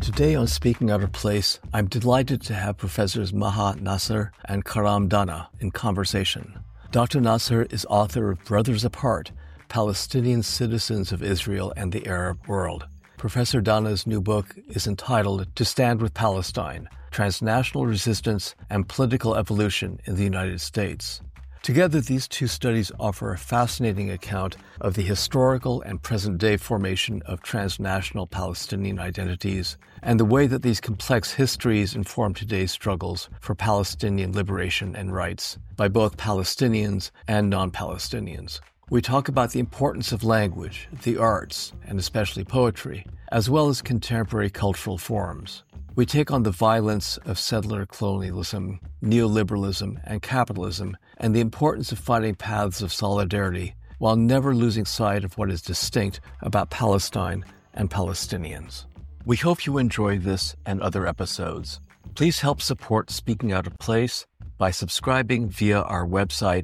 Today on Speaking Out of Place, I'm delighted to have Professors Maha Nassar and Karam Dana in conversation. Dr. Nassar is author of Brothers Apart, Palestinian Citizens of Israel and the Arab World. Professor Dana's new book is entitled To Stand with Palestine, Transnational Resistance and Political Evolution in the United States. Together, these two studies offer a fascinating account of the historical and present-day formation of transnational Palestinian identities and the way that these complex histories inform today's struggles for Palestinian liberation and rights by both Palestinians and non-Palestinians. We talk about the importance of language, the arts, and especially poetry, as well as contemporary cultural forms. We take on the violence of settler colonialism, neoliberalism, and capitalism, and the importance of finding paths of solidarity while never losing sight of what is distinct about Palestine and Palestinians. We hope you enjoy this and other episodes. Please help support Speaking Out of Place by subscribing via our website,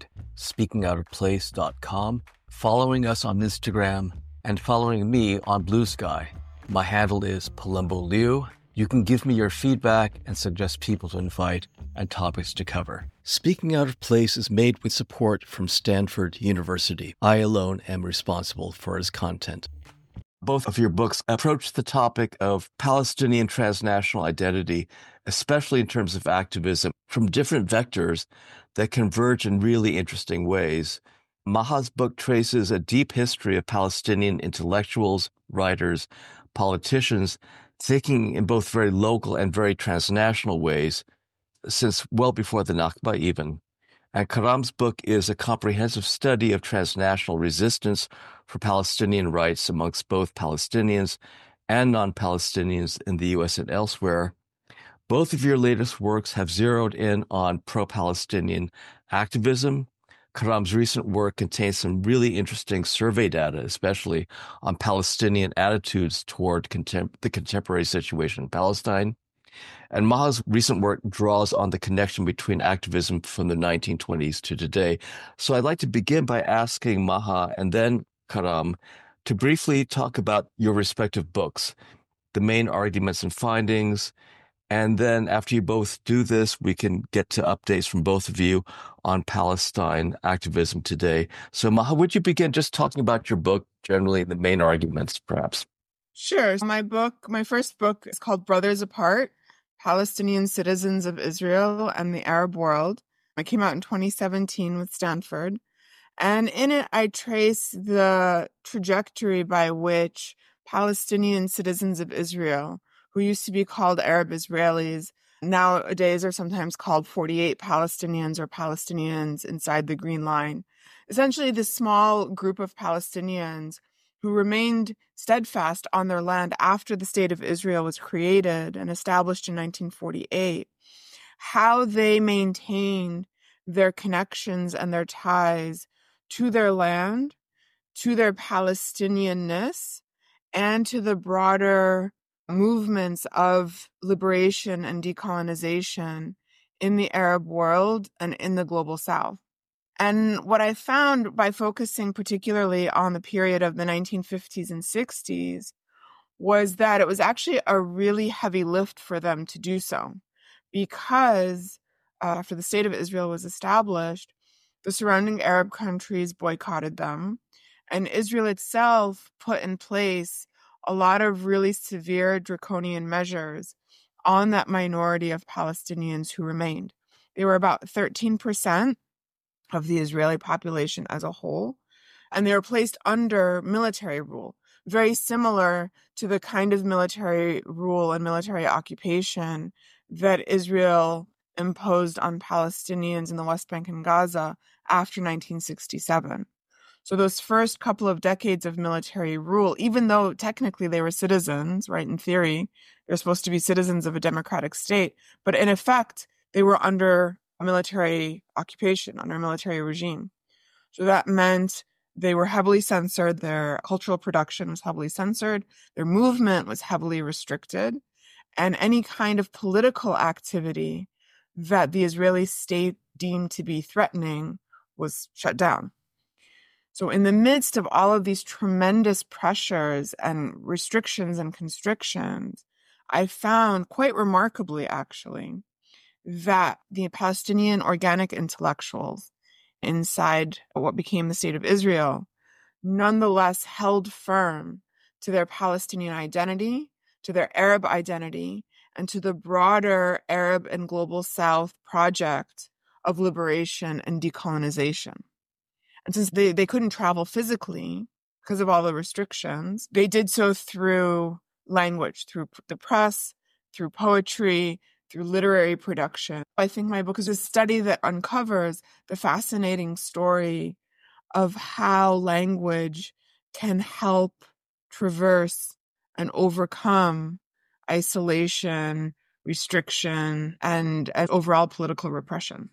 speakingoutofplace.com, following us on Instagram, and following me on Blue Sky. My handle is Palumbo Liu. You can give me your feedback and suggest people to invite and topics to cover. Speaking Out of Place is made with support from Stanford University. I alone am responsible for its content. Both of your books approach the topic of Palestinian transnational identity, especially in terms of activism, from different vectors that converge in really interesting ways. Maha's book traces a deep history of Palestinian intellectuals, writers, politicians, thinking in both very local and very transnational ways, since well before the Nakba even. And Karam's book is a comprehensive study of transnational resistance for Palestinian rights amongst both Palestinians and non-Palestinians in the U.S. and elsewhere. Both of your latest works have zeroed in on pro-Palestinian activism. Karam's recent work contains some really interesting survey data, especially on Palestinian attitudes toward the contemporary situation in Palestine. And Maha's recent work draws on the connection between activism from the 1920s to today. So I'd like to begin by asking Maha and then Karam to briefly talk about your respective books, the main arguments and findings. And then after you both do this, we can get to updates from both of you on Palestine activism today. So Maha, would you begin just talking about your book, generally the main arguments, perhaps? Sure. My first book is called Brothers Apart, Palestinian Citizens of Israel and the Arab World. It came out in 2017 with Stanford. And in it, I trace the trajectory by which Palestinian citizens of Israel, who used to be called Arab Israelis, nowadays are sometimes called 48 Palestinians or Palestinians inside the Green Line. Essentially, this small group of Palestinians who remained steadfast on their land after the State of Israel was created and established in 1948, how they maintained their connections and their ties to their land, to their Palestinianness, and to the broader movements of liberation and decolonization in the Arab world and in the global South. And what I found by focusing particularly on the period of the 1950s and 60s was that it was actually a really heavy lift for them to do so, because after the State of Israel was established, the surrounding Arab countries boycotted them, and Israel itself put in place a lot of really severe draconian measures on that minority of Palestinians who remained. They were about 13% of the Israeli population as a whole, and they were placed under military rule, very similar to the kind of military rule and military occupation that Israel imposed on Palestinians in the West Bank and Gaza after 1967. So those first couple of decades of military rule, even though technically they were citizens, right, in theory, they're supposed to be citizens of a democratic state, but in effect, they were under a military occupation, under a military regime. So that meant they were heavily censored, their cultural production was heavily censored, their movement was heavily restricted, and any kind of political activity that the Israeli state deemed to be threatening was shut down. So in the midst of all of these tremendous pressures and restrictions and constrictions, I found, quite remarkably actually, that the Palestinian organic intellectuals inside what became the State of Israel nonetheless held firm to their Palestinian identity, to their Arab identity, and to the broader Arab and Global South project of liberation and decolonization. And since they couldn't travel physically because of all the restrictions, they did so through language, through the press, through poetry, through literary production. I think my book is a study that uncovers the fascinating story of how language can help traverse and overcome isolation, restriction, and overall political repression.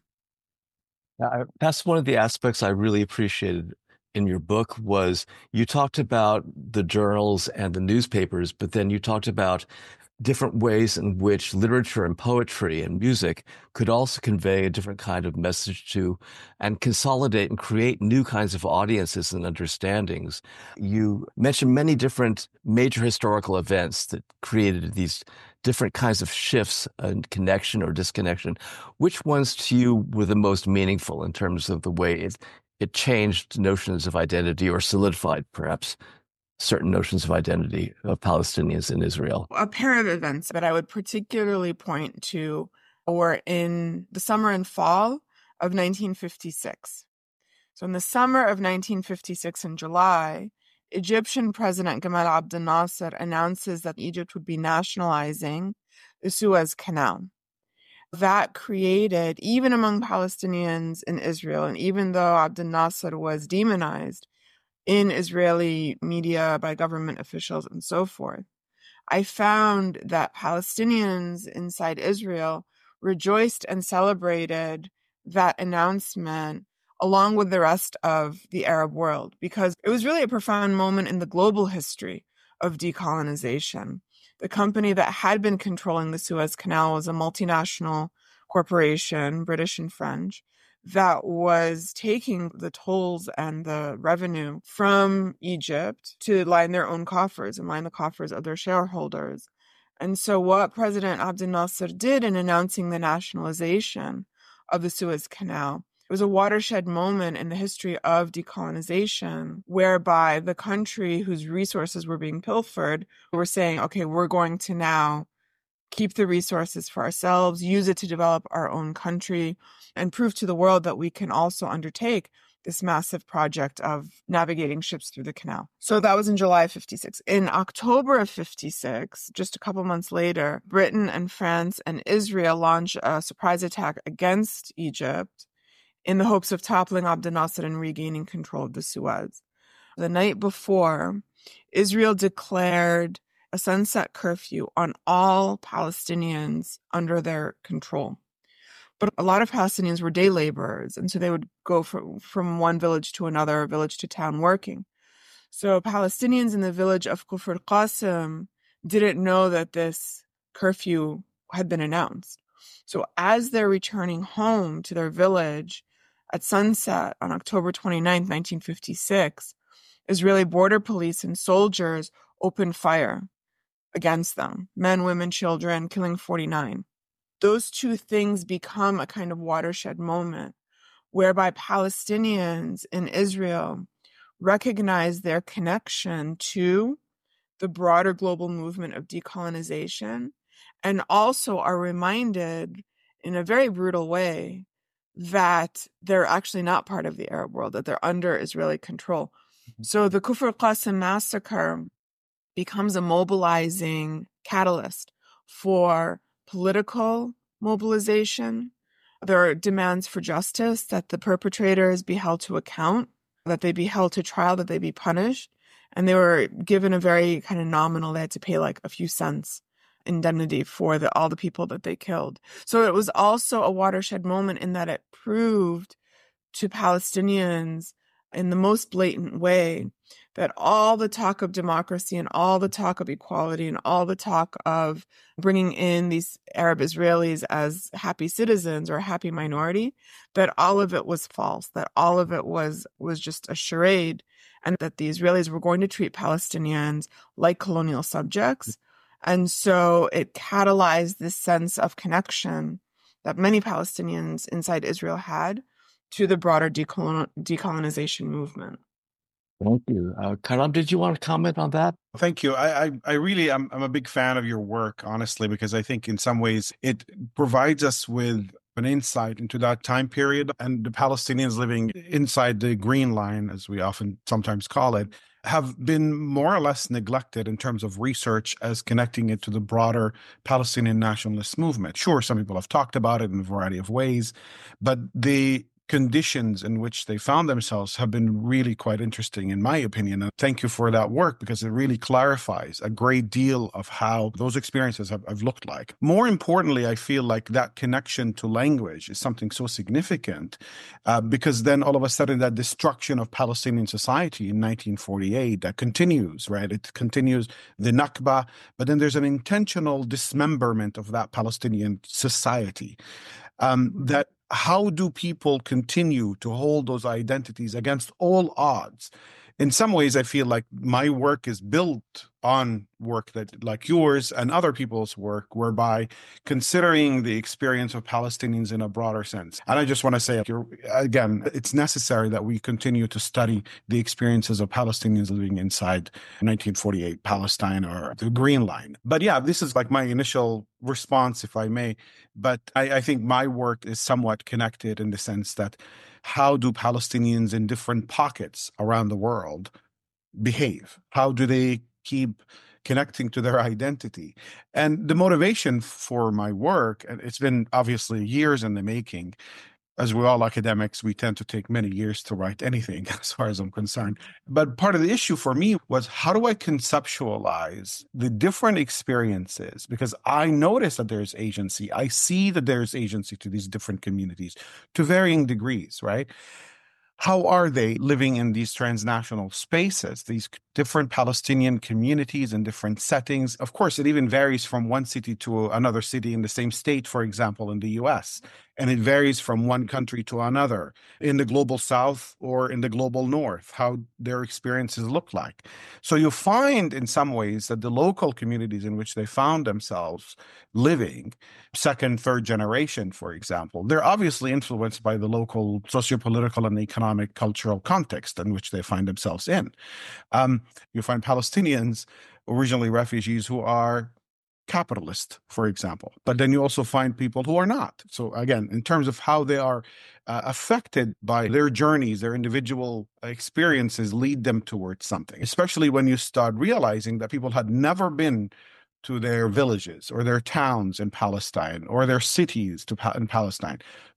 That's one of the aspects I really appreciated in your book was you talked about the journals and the newspapers, but then you talked about different ways in which literature and poetry and music could also convey a different kind of message to and consolidate and create new kinds of audiences and understandings. You mentioned many different major historical events that created these different kinds of shifts and connection or disconnection. Which ones to you were the most meaningful in terms of the way it changed notions of identity or solidified perhaps certain notions of identity of Palestinians in Israel? A pair of events that I would particularly point to were in the summer and fall of 1956. So in the summer of 1956 in July, Egyptian President Gamal Abdel Nasser announces that Egypt would be nationalizing the Suez Canal. That created, even among Palestinians in Israel, and even though Abdel Nasser was demonized in Israeli media by government officials and so forth, I found that Palestinians inside Israel rejoiced and celebrated that announcement along with the rest of the Arab world, because it was really a profound moment in the global history of decolonization. The company that had been controlling the Suez Canal was a multinational corporation, British and French, that was taking the tolls and the revenue from Egypt to line their own coffers and line the coffers of their shareholders. And so what President Abdel Nasser did in announcing the nationalization of the Suez Canal, it was a watershed moment in the history of decolonization, whereby the country whose resources were being pilfered were saying, okay, we're going to now keep the resources for ourselves, use it to develop our own country, and prove to the world that we can also undertake this massive project of navigating ships through the canal. So that was in July of 56. In October of 56, just a couple months later, Britain and France and Israel launched a surprise attack against Egypt in the hopes of toppling Abdel Nasser and regaining control of the Suez. The night before, Israel declared a sunset curfew on all Palestinians under their control. But a lot of Palestinians were day laborers, and so they would go from one village to another, village to town working. So Palestinians in the village of Kufr Qasim didn't know that this curfew had been announced. So as they're returning home to their village at sunset on October 29th, 1956, Israeli border police and soldiers opened fire against them, men, women, children, killing 49. Those two things become a kind of watershed moment whereby Palestinians in Israel recognize their connection to the broader global movement of decolonization and also are reminded in a very brutal way that they're actually not part of the Arab world, that they're under Israeli control. So the Kufr Qasim massacre becomes a mobilizing catalyst for political mobilization. There are demands for justice, that the perpetrators be held to account, that they be held to trial, that they be punished. And they were given a very kind of nominal, they had to pay like a few cents indemnity for all the people that they killed. So it was also a watershed moment in that it proved to Palestinians in the most blatant way that all the talk of democracy and all the talk of equality and all the talk of bringing in these Arab Israelis as happy citizens or a happy minority, that all of it was false, that all of it was just a charade, and that the Israelis were going to treat Palestinians like colonial subjects And so it catalyzed this sense of connection that many Palestinians inside Israel had to the broader decolonization movement. Thank you. Karam, did you want to comment on that? Thank you. I really I'm a big fan of your work, honestly, because I think in some ways it provides us with an insight into that time period, and the Palestinians living inside the Green Line, as we often sometimes call it, have been more or less neglected in terms of research as connecting it to the broader Palestinian nationalist movement. Sure, some people have talked about it in a variety of ways, but the conditions in which they found themselves have been really quite interesting, in my opinion. And thank you for that work, because it really clarifies a great deal of how those experiences have looked like. More importantly, I feel like that connection to language is something so significant, because then all of a sudden that destruction of Palestinian society in 1948 that continues, right? It continues the Nakba, but then there's an intentional dismemberment of that Palestinian society. That how do people continue to hold those identities against all odds? In some ways, I feel like my work is built on work that, like yours and other people's work, whereby considering the experience of Palestinians in a broader sense. And I just want to say, again, it's necessary that we continue to study the experiences of Palestinians living inside 1948 Palestine, or the Green Line. But yeah, this is like my initial response, if I may. But I think my work is somewhat connected in the sense that how do Palestinians in different pockets around the world behave? How do they keep connecting to their identity? And the motivation for my work, and it's been obviously years in the making. As we're all academics, we tend to take many years to write anything, as far as I'm concerned. But part of the issue for me was, how do I conceptualize the different experiences? Because I notice that there's agency. I see that there's agency to these different communities to varying degrees, right? How are they living in these transnational spaces, these different Palestinian communities in different settings? Of course, it even varies from one city to another city in the same state, for example, in the US. And it varies from one country to another in the global south or in the global north, how their experiences look like. So you find in some ways that the local communities in which they found themselves living, second, third generation, for example, they're obviously influenced by the local sociopolitical and economic, cultural context in which they find themselves in. You find Palestinians, originally refugees, who are capitalist, for example, but then you also find people who are not. So again, in terms of how they are affected by their journeys, their individual experiences lead them towards something, especially when you start realizing that people had never been to their villages or their towns in Palestine or their cities in Palestine.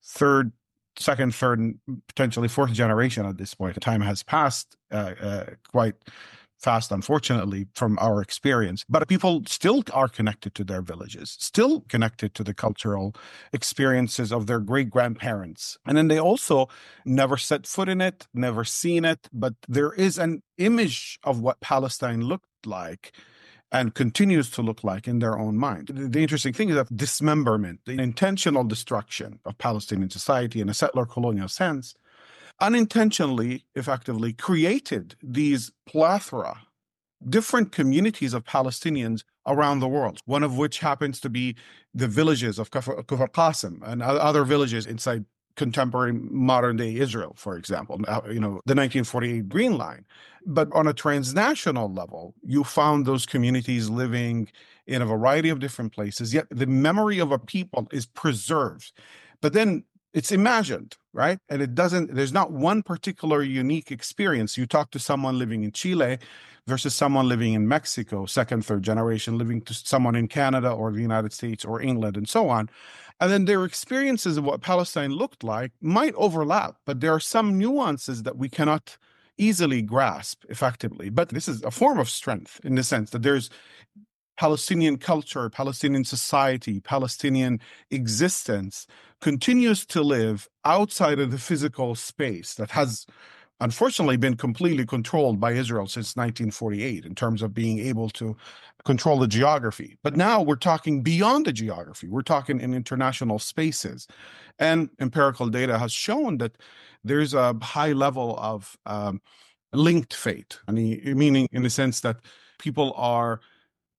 Second, third, and potentially fourth generation at this point. The time has passed quite fast, unfortunately, from our experience. But people still are connected to their villages, still connected to the cultural experiences of their great-grandparents. And then they also never set foot in it, never seen it, but there is an image of what Palestine looked like and continues to look like in their own mind. The interesting thing is that dismemberment, the intentional destruction of Palestinian society in a settler colonial sense, unintentionally, effectively created these plethora, different communities of Palestinians around the world, one of which happens to be the villages of Kfar Qasim and other villages inside contemporary modern-day Israel, for example, the 1948 Green Line. But on a transnational level, you found those communities living in a variety of different places, yet the memory of a people is preserved. But then it's imagined, right? And there's not one particular unique experience. You talk to someone living in Chile versus someone living in Mexico, second, third generation, living to someone in Canada or the United States or England and so on. And then their experiences of what Palestine looked like might overlap, but there are some nuances that we cannot easily grasp effectively. But this is a form of strength in the sense that there's Palestinian culture, Palestinian society, Palestinian existence continues to live outside of the physical space that has unfortunately been completely controlled by Israel since 1948 in terms of being able to control the geography. But now we're talking beyond the geography. We're talking in international spaces. And empirical data has shown that there's a high level of linked fate, meaning in the sense that people are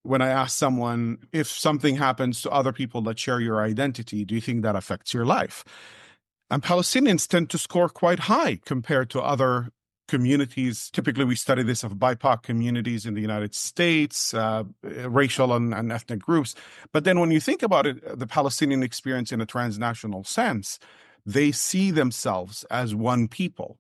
when I ask someone, if something happens to other people that share your identity, do you think that affects your life? And Palestinians tend to score quite high compared to other communities. Typically, we study this of BIPOC communities in the United States, racial and ethnic groups. But then when you think about it, the Palestinian experience in a transnational sense, they see themselves as one people,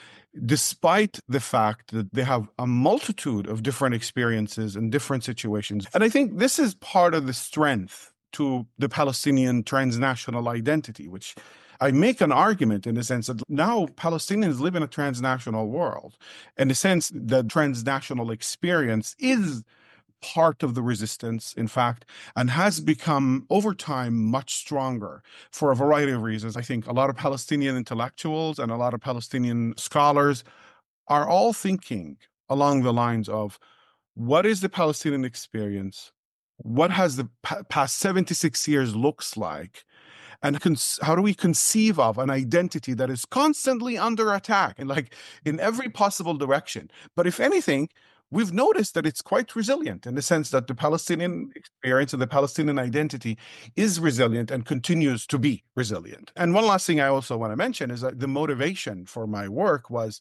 despite the fact that they have a multitude of different experiences and different situations. And I think this is part of the strength to the Palestinian transnational identity, which I make an argument in the sense that now Palestinians live in a transnational world. In the sense that transnational experience is part of the resistance, in fact, and has become over time much stronger for a variety of reasons. I think a lot of Palestinian intellectuals and a lot of Palestinian scholars are all thinking along the lines of what is the Palestinian experience? What has the past 76 years looks like? And how do we conceive of an identity that is constantly under attack and like in every possible direction? But if anything, we've noticed that it's quite resilient in the sense that the Palestinian experience and the Palestinian identity is resilient and continues to be resilient. And one last thing I also want to mention is that the motivation for my work was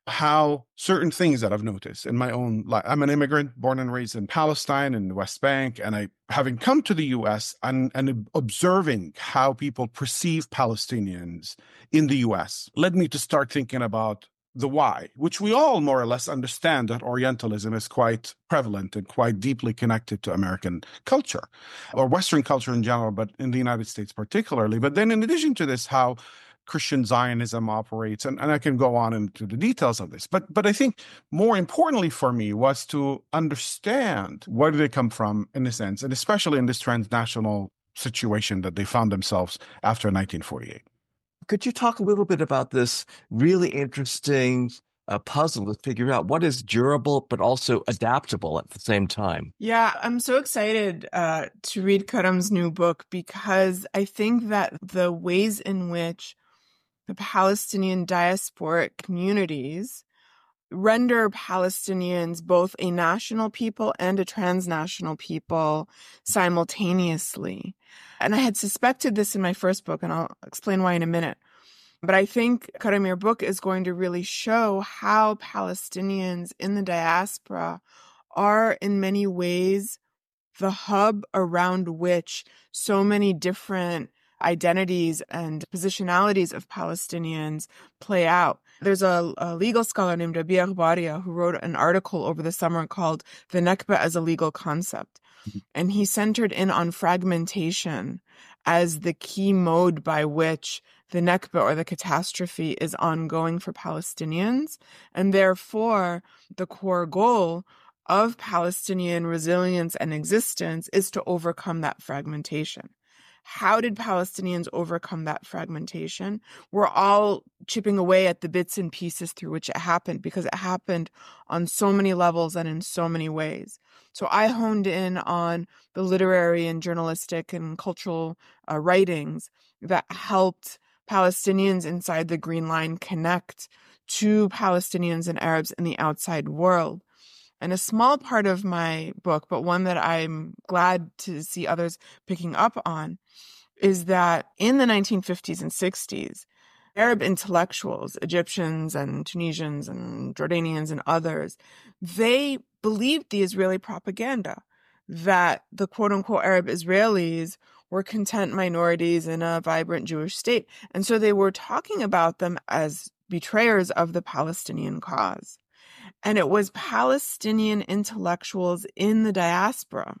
how certain things that I've noticed in my own life. I'm an immigrant born and raised in Palestine and the West Bank, and having come to the US and observing how people perceive Palestinians in the US led me to start thinking about the why, which we all more or less understand that Orientalism is quite prevalent and quite deeply connected to American culture or Western culture in general, but in the United States particularly. But then in addition to this, how Christian Zionism operates, and I can go on into the details of this. But I think more importantly for me was to understand where do they come from in a sense, and especially in this transnational situation that they found themselves after 1948. Could you talk a little bit about this really interesting puzzle to figure out what is durable but also adaptable at the same time? Yeah, I'm so excited to read Karam's new book because I think that the ways in which the Palestinian diasporic communities render Palestinians both a national people and a transnational people simultaneously. And I had suspected this in my first book, and I'll explain why in a minute. But I think, Karam, your book is going to really show how Palestinians in the diaspora are in many ways the hub around which so many different identities and positionalities of Palestinians play out. There's a legal scholar named Rabi Aghbaria who wrote an article over the summer called The Nakba as a Legal Concept. And he centered in on fragmentation as the key mode by which the Nakba or the catastrophe is ongoing for Palestinians. And therefore, the core goal of Palestinian resilience and existence is to overcome that fragmentation. How did Palestinians overcome that fragmentation? We're all chipping away at the bits and pieces through which it happened because it happened on so many levels and in so many ways. So I honed in on the literary and journalistic and cultural writings that helped Palestinians inside the Green Line connect to Palestinians and Arabs in the outside world. And a small part of my book, but one that I'm glad to see others picking up on, is that in the 1950s and 60s, Arab intellectuals, Egyptians and Tunisians and Jordanians and others, they believed the Israeli propaganda that the quote-unquote Arab Israelis were content minorities in a vibrant Jewish state. And so they were talking about them as betrayers of the Palestinian cause. And it was Palestinian intellectuals in the diaspora,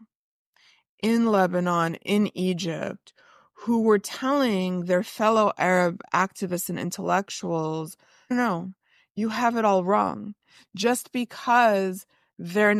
in Lebanon, in Egypt, who were telling their fellow Arab activists and intellectuals, no, you have it all wrong. Just because their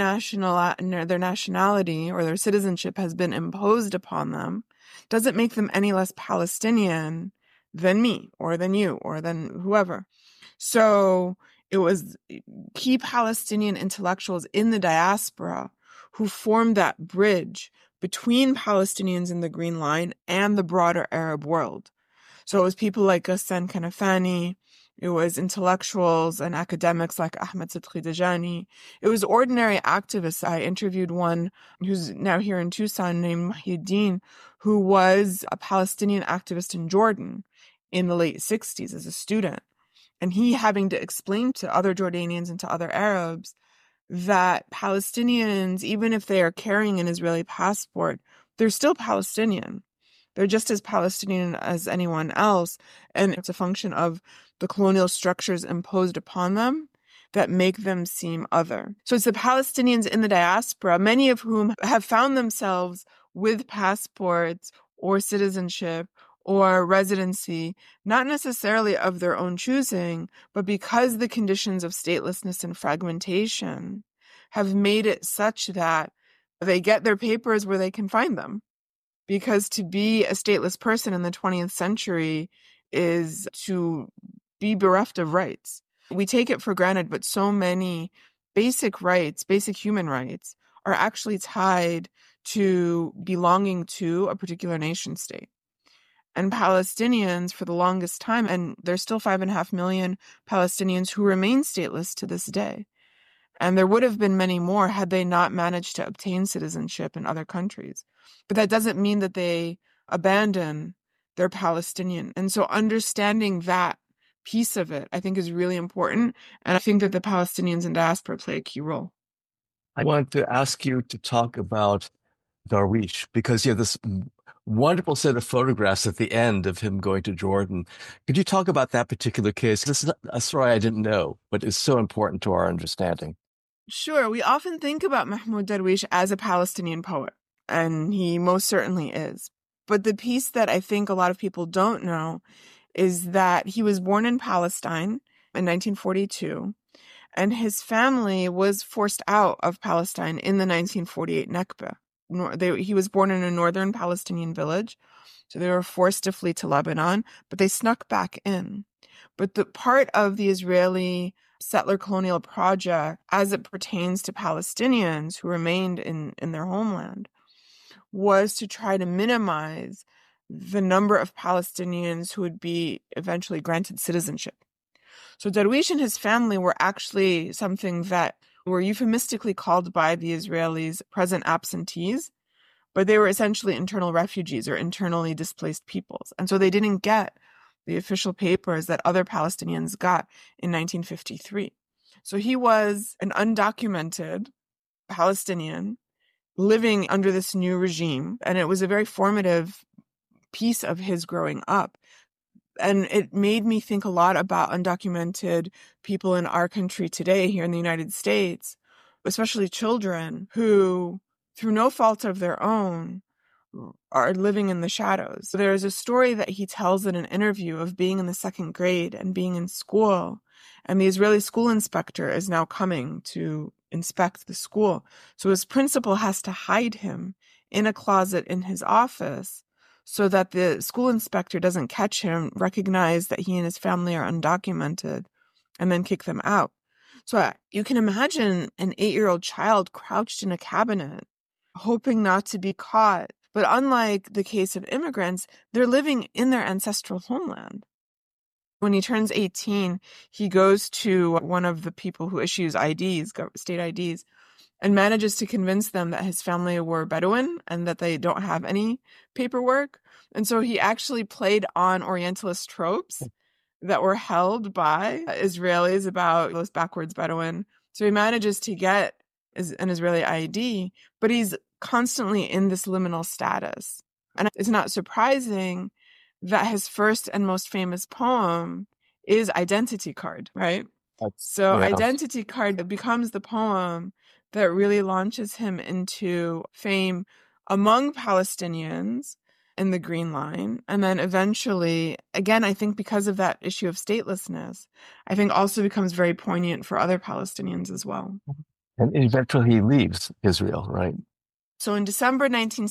nationality or their citizenship has been imposed upon them doesn't make them any less Palestinian than me or than you or than whoever. So it was key Palestinian intellectuals in the diaspora who formed that bridge between Palestinians in the Green Line and the broader Arab world. So it was people like Ghassan Kanafani, It was intellectuals and academics like Ahmed Sidqi Dajani. It was ordinary activists. I interviewed one who's now here in Tucson named Muhyiddin, who was a Palestinian activist in Jordan in the late 60s as a student. And he having to explain to other Jordanians and to other Arabs that Palestinians, even if they are carrying an Israeli passport, they're still Palestinian. They're just as Palestinian as anyone else. And it's a function of the colonial structures imposed upon them that make them seem other. So it's the Palestinians in the diaspora, many of whom have found themselves with passports or citizenship or residency, not necessarily of their own choosing, but because the conditions of statelessness and fragmentation have made it such that they get their papers where they can find them. Because to be a stateless person in the 20th century is to be bereft of rights. We take it for granted, but so many basic rights, basic human rights, are actually tied to belonging to a particular nation state. And Palestinians, for the longest time, and there's still 5.5 million Palestinians who remain stateless to this day. And there would have been many more had they not managed to obtain citizenship in other countries. But that doesn't mean that they abandon their Palestinian. And so understanding that piece of it, I think, is really important. And I think that the Palestinians in diaspora play a key role. I want to ask you to talk about Darwish, because you have this wonderful set of photographs at the end of him going to Jordan. Could you talk about that particular case? This is a story I didn't know, but is so important to our understanding. Sure. We often think about Mahmoud Darwish as a Palestinian poet, and he most certainly is. But the piece that I think a lot of people don't know is that he was born in Palestine in 1942, and his family was forced out of Palestine in the 1948 Nakba. He was born in a northern Palestinian village, so they were forced to flee to Lebanon, but they snuck back in. But the part of the Israeli settler colonial project, as it pertains to Palestinians who remained in their homeland, was to try to minimize the number of Palestinians who would be eventually granted citizenship. So Darwish and his family were actually something that were euphemistically called by the Israelis present absentees, but they were essentially internal refugees or internally displaced peoples. And so they didn't get the official papers that other Palestinians got in 1953. So he was an undocumented Palestinian living under this new regime, and it was a very formative piece of his growing up. And it made me think a lot about undocumented people in our country today, here in the United States, especially children who, through no fault of their own, are living in the shadows. There's a story that he tells in an interview of being in the second grade and being in school, and the Israeli school inspector is now coming to inspect the school. So his principal has to hide him in a closet in his office so that the school inspector doesn't catch him, recognize that he and his family are undocumented, and then kick them out. So you can imagine an 8-year-old child crouched in a cabinet, hoping not to be caught. But unlike the case of immigrants, they're living in their ancestral homeland. When he turns 18, he goes to one of the people who issues IDs, state IDs, and manages to convince them that his family were Bedouin and that they don't have any paperwork. And so he actually played on Orientalist tropes that were held by Israelis about those backwards Bedouin. So he manages to get an Israeli ID, but he's constantly in this liminal status. And it's not surprising that his first and most famous poem is Identity Card, right? Identity Card becomes the poem that really launches him into fame among Palestinians in the Green Line. And then eventually, again, I think because of that issue of statelessness, I think also becomes very poignant for other Palestinians as well. And eventually he leaves Israel, right? So in December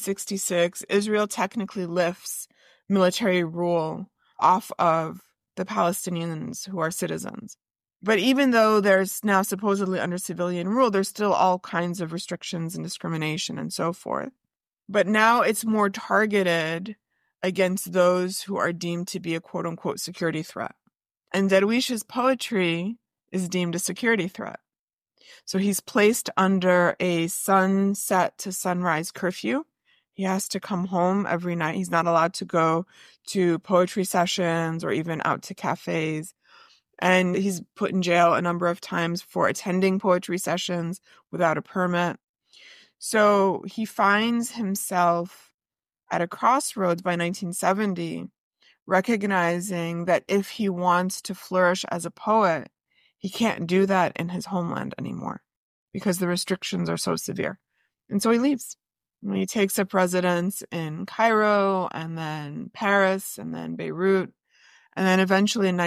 1966, Israel technically lifts military rule off of the Palestinians who are citizens. But even though there's now supposedly under civilian rule, there's still all kinds of restrictions and discrimination and so forth. But now it's more targeted against those who are deemed to be a quote-unquote security threat. And Darwish's poetry is deemed a security threat. So he's placed under a sunset to sunrise curfew. He has to come home every night. He's not allowed to go to poetry sessions or even out to cafes. And he's put in jail a number of times for attending poetry sessions without a permit. So he finds himself at a crossroads by 1970, recognizing that if he wants to flourish as a poet, he can't do that in his homeland anymore because the restrictions are so severe. And so he leaves. And he takes up residence in Cairo and then Paris and then Beirut. And then eventually in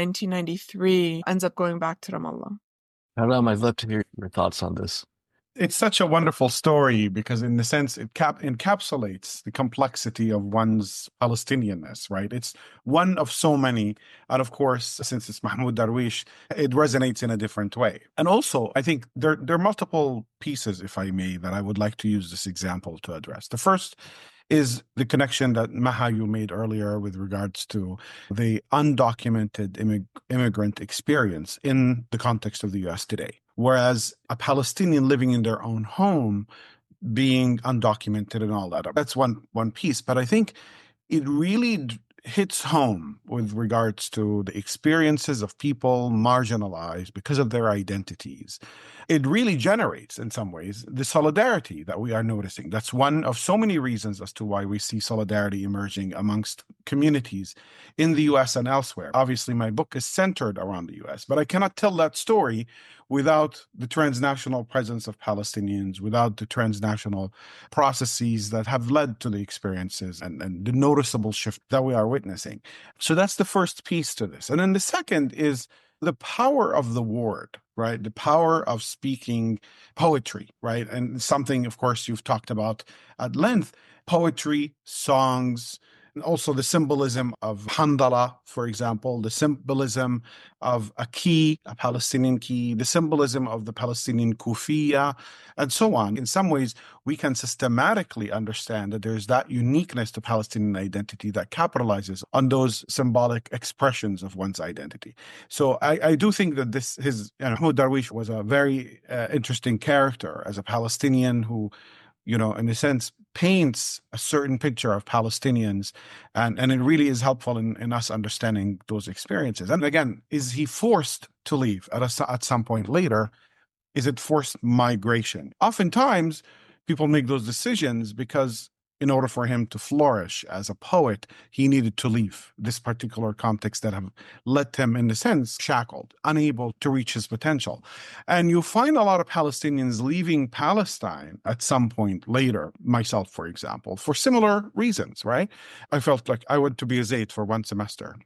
1993 ends up going back to Ramallah. Haram, I'd love to hear your thoughts on this. It's such a wonderful story because, in the sense, it encapsulates the complexity of one's Palestinianness, right? It's one of so many. And of course, since it's Mahmoud Darwish, it resonates in a different way. And also, I think there are multiple pieces, if I may, that I would like to use this example to address. The first is the connection that Maha you made earlier with regards to the undocumented immigrant experience in the context of the U.S. today. Whereas a Palestinian living in their own home being undocumented and all that. That's one piece. But I think it really hits home with regards to the experiences of people marginalized because of their identities. It really generates, in some ways, the solidarity that we are noticing. That's one of so many reasons as to why we see solidarity emerging amongst communities in the US and elsewhere. Obviously, my book is centered around the US, but I cannot tell that story without the transnational presence of Palestinians, without the transnational processes that have led to the experiences and the noticeable shift that we are witnessing. So that's the first piece to this. And then the second is the power of the word, right? The power of speaking poetry, right? And something, of course, you've talked about at length, poetry, songs, and also the symbolism of Handala, for example, the symbolism of a key, a Palestinian key, the symbolism of the Palestinian kufiya, and so on. In some ways, we can systematically understand that there's that uniqueness to Palestinian identity that capitalizes on those symbolic expressions of one's identity. So I do think that Mahmoud Darwish was a very interesting character as a Palestinian who, in a sense, paints a certain picture of Palestinians, and it really is helpful in us understanding those experiences. And again, is he forced to leave at some point later? Is it forced migration? Oftentimes, people make those decisions because in order for him to flourish as a poet, he needed to leave this particular context that have left him, in a sense, shackled, unable to reach his potential. And you find a lot of Palestinians leaving Palestine at some point later, myself, for example, for similar reasons, right? I felt like I went to Birzeit for one semester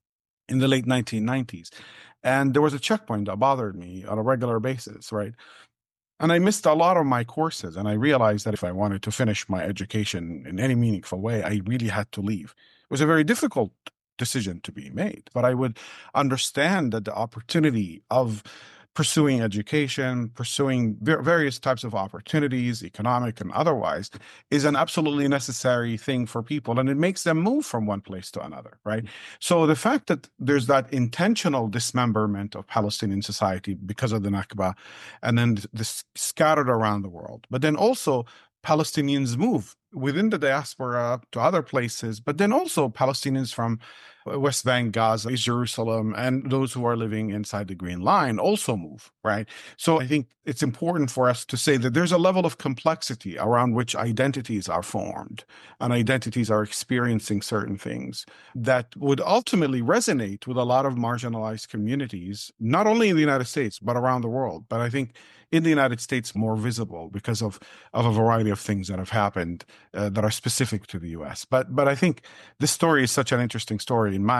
in the late 1990s. And there was a checkpoint that bothered me on a regular basis, right? And I missed a lot of my courses. And I realized that if I wanted to finish my education in any meaningful way, I really had to leave. It was a very difficult decision to be made, but I would understand that the opportunity of pursuing education, pursuing various types of opportunities, economic and otherwise, is an absolutely necessary thing for people. And it makes them move from one place to another, right? So the fact that there's that intentional dismemberment of Palestinian society because of the Nakba, and then this scattered around the world, but then also Palestinians move within the diaspora to other places, but then also Palestinians from West Bank, Gaza, Jerusalem, and those who are living inside the Green Line also move, right? So I think it's important for us to say that there's a level of complexity around which identities are formed and identities are experiencing certain things that would ultimately resonate with a lot of marginalized communities, not only in the United States, but around the world. But I think in the United States, more visible because of a variety of things that have happened that are specific to the U.S. But I think this story is such an interesting story. In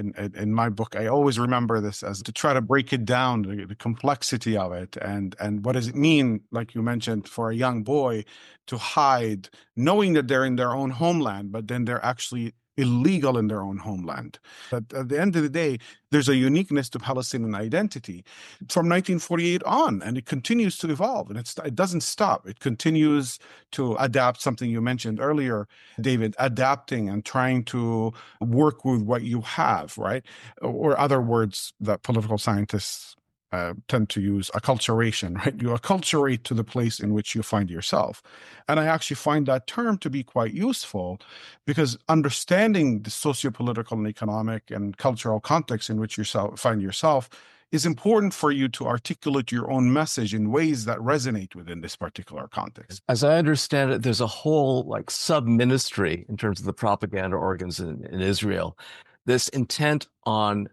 my book, I always remember this as to try to break it down, the complexity of it, and what does it mean, like you mentioned, for a young boy to hide, knowing that they're in their own homeland, but then they're actually illegal in their own homeland. But at the end of the day, there's a uniqueness to Palestinian identity from 1948 on, and it continues to evolve, and it doesn't stop. It continues to adapt, something you mentioned earlier, David, adapting and trying to work with what you have, right? Or other words that political scientists tend to use, acculturation, right? You acculturate to the place in which you find yourself. And I actually find that term to be quite useful because understanding the socio-political and economic and cultural context in which you find yourself is important for you to articulate your own message in ways that resonate within this particular context. As I understand it, there's a whole like sub-ministry in terms of the propaganda organs in Israel, this intent on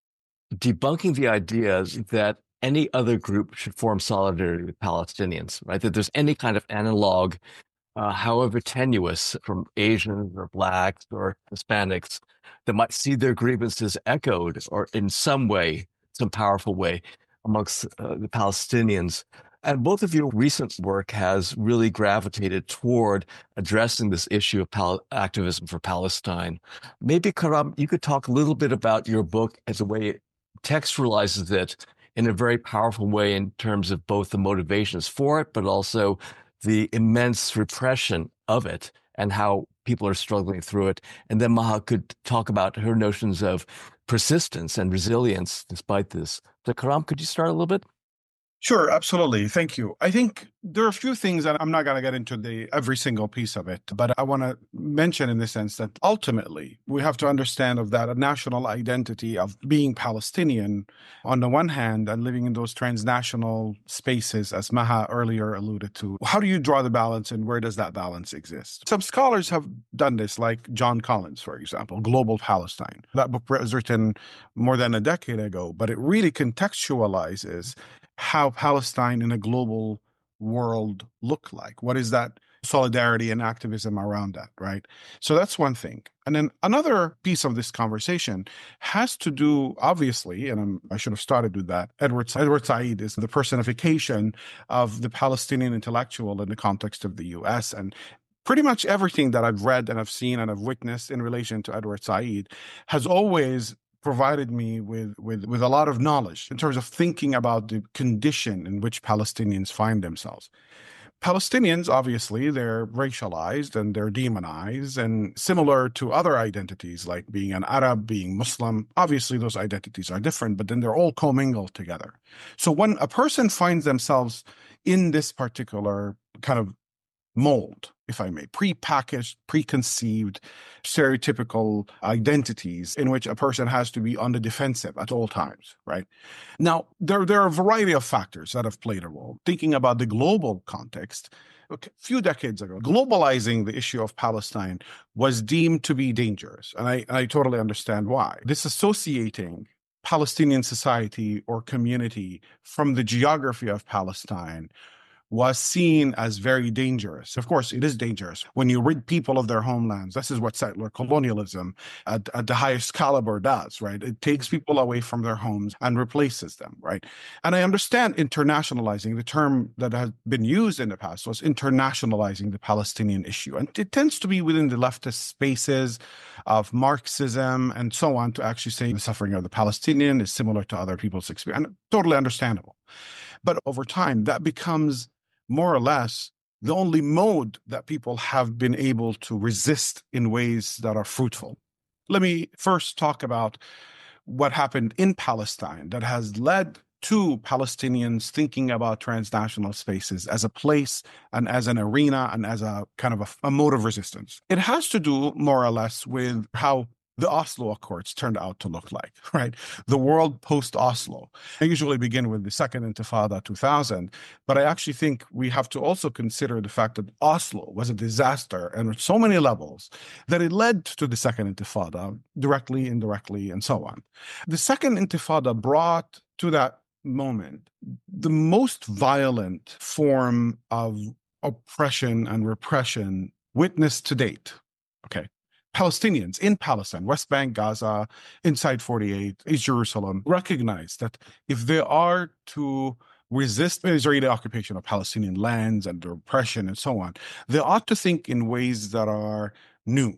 debunking the ideas that any other group should form solidarity with Palestinians, right? That there's any kind of analog, however tenuous, from Asians or Blacks or Hispanics that might see their grievances echoed or in some way, some powerful way amongst the Palestinians. And both of your recent work has really gravitated toward addressing this issue of activism for Palestine. Maybe, Karam, you could talk a little bit about your book as a way it textualizes it in a very powerful way in terms of both the motivations for it, but also the immense repression of it and how people are struggling through it. And then Maha could talk about her notions of persistence and resilience despite this. So Karam, could you start a little bit? Sure, absolutely. Thank you. I think there are a few things, and I'm not going to get into every single piece of it, but I want to mention in the sense that ultimately we have to understand of that a national identity of being Palestinian on the one hand and living in those transnational spaces, as Maha earlier alluded to. How do you draw the balance and where does that balance exist? Some scholars have done this, like John Collins, for example, Global Palestine. That book was written more than a decade ago, but it really contextualizes how Palestine in a global world look like. What is that solidarity and activism around that, right? So that's one thing. And then another piece of this conversation has to do, obviously, and I should have started with that, Edward Said is the personification of the Palestinian intellectual in the context of the U.S., and pretty much everything that I've read and I've seen and I've witnessed in relation to Edward Said has always provided me with a lot of knowledge in terms of thinking about the condition in which Palestinians find themselves. Palestinians, obviously, they're racialized and they're demonized, and similar to other identities like being an Arab, being Muslim, obviously those identities are different, but then they're all commingled together. So when a person finds themselves in this particular kind of mold, if I may, prepackaged, preconceived, stereotypical identities in which a person has to be on the defensive at all times, right? Now, there are a variety of factors that have played a role. Thinking about the global context, a few decades ago, globalizing the issue of Palestine was deemed to be dangerous. And I totally understand why. Disassociating Palestinian society or community from the geography of Palestine was seen as very dangerous. Of course, it is dangerous when you rid people of their homelands. This is what settler colonialism at the highest caliber does, right? It takes people away from their homes and replaces them, right? And I understand internationalizing. The term that has been used in the past was internationalizing the Palestinian issue. And it tends to be within the leftist spaces of Marxism and so on to actually say the suffering of the Palestinian is similar to other people's experience. And totally understandable. But over time, that becomes more or less the only mode that people have been able to resist in ways that are fruitful. Let me first talk about what happened in Palestine that has led to Palestinians thinking about transnational spaces as a place and as an arena and as a kind of a mode of resistance. It has to do more or less with how the Oslo Accords turned out to look like, right? The world post-Oslo. I usually begin with the Second Intifada 2000, but I actually think we have to also consider the fact that Oslo was a disaster and on so many levels that it led to the Second Intifada, directly, indirectly, and so on. The Second Intifada brought to that moment the most violent form of oppression and repression witnessed to date, okay? Palestinians in Palestine, West Bank, Gaza, inside 48, East Jerusalem, recognize that if they are to resist the Israeli occupation of Palestinian lands and the repression and so on, they ought to think in ways that are new.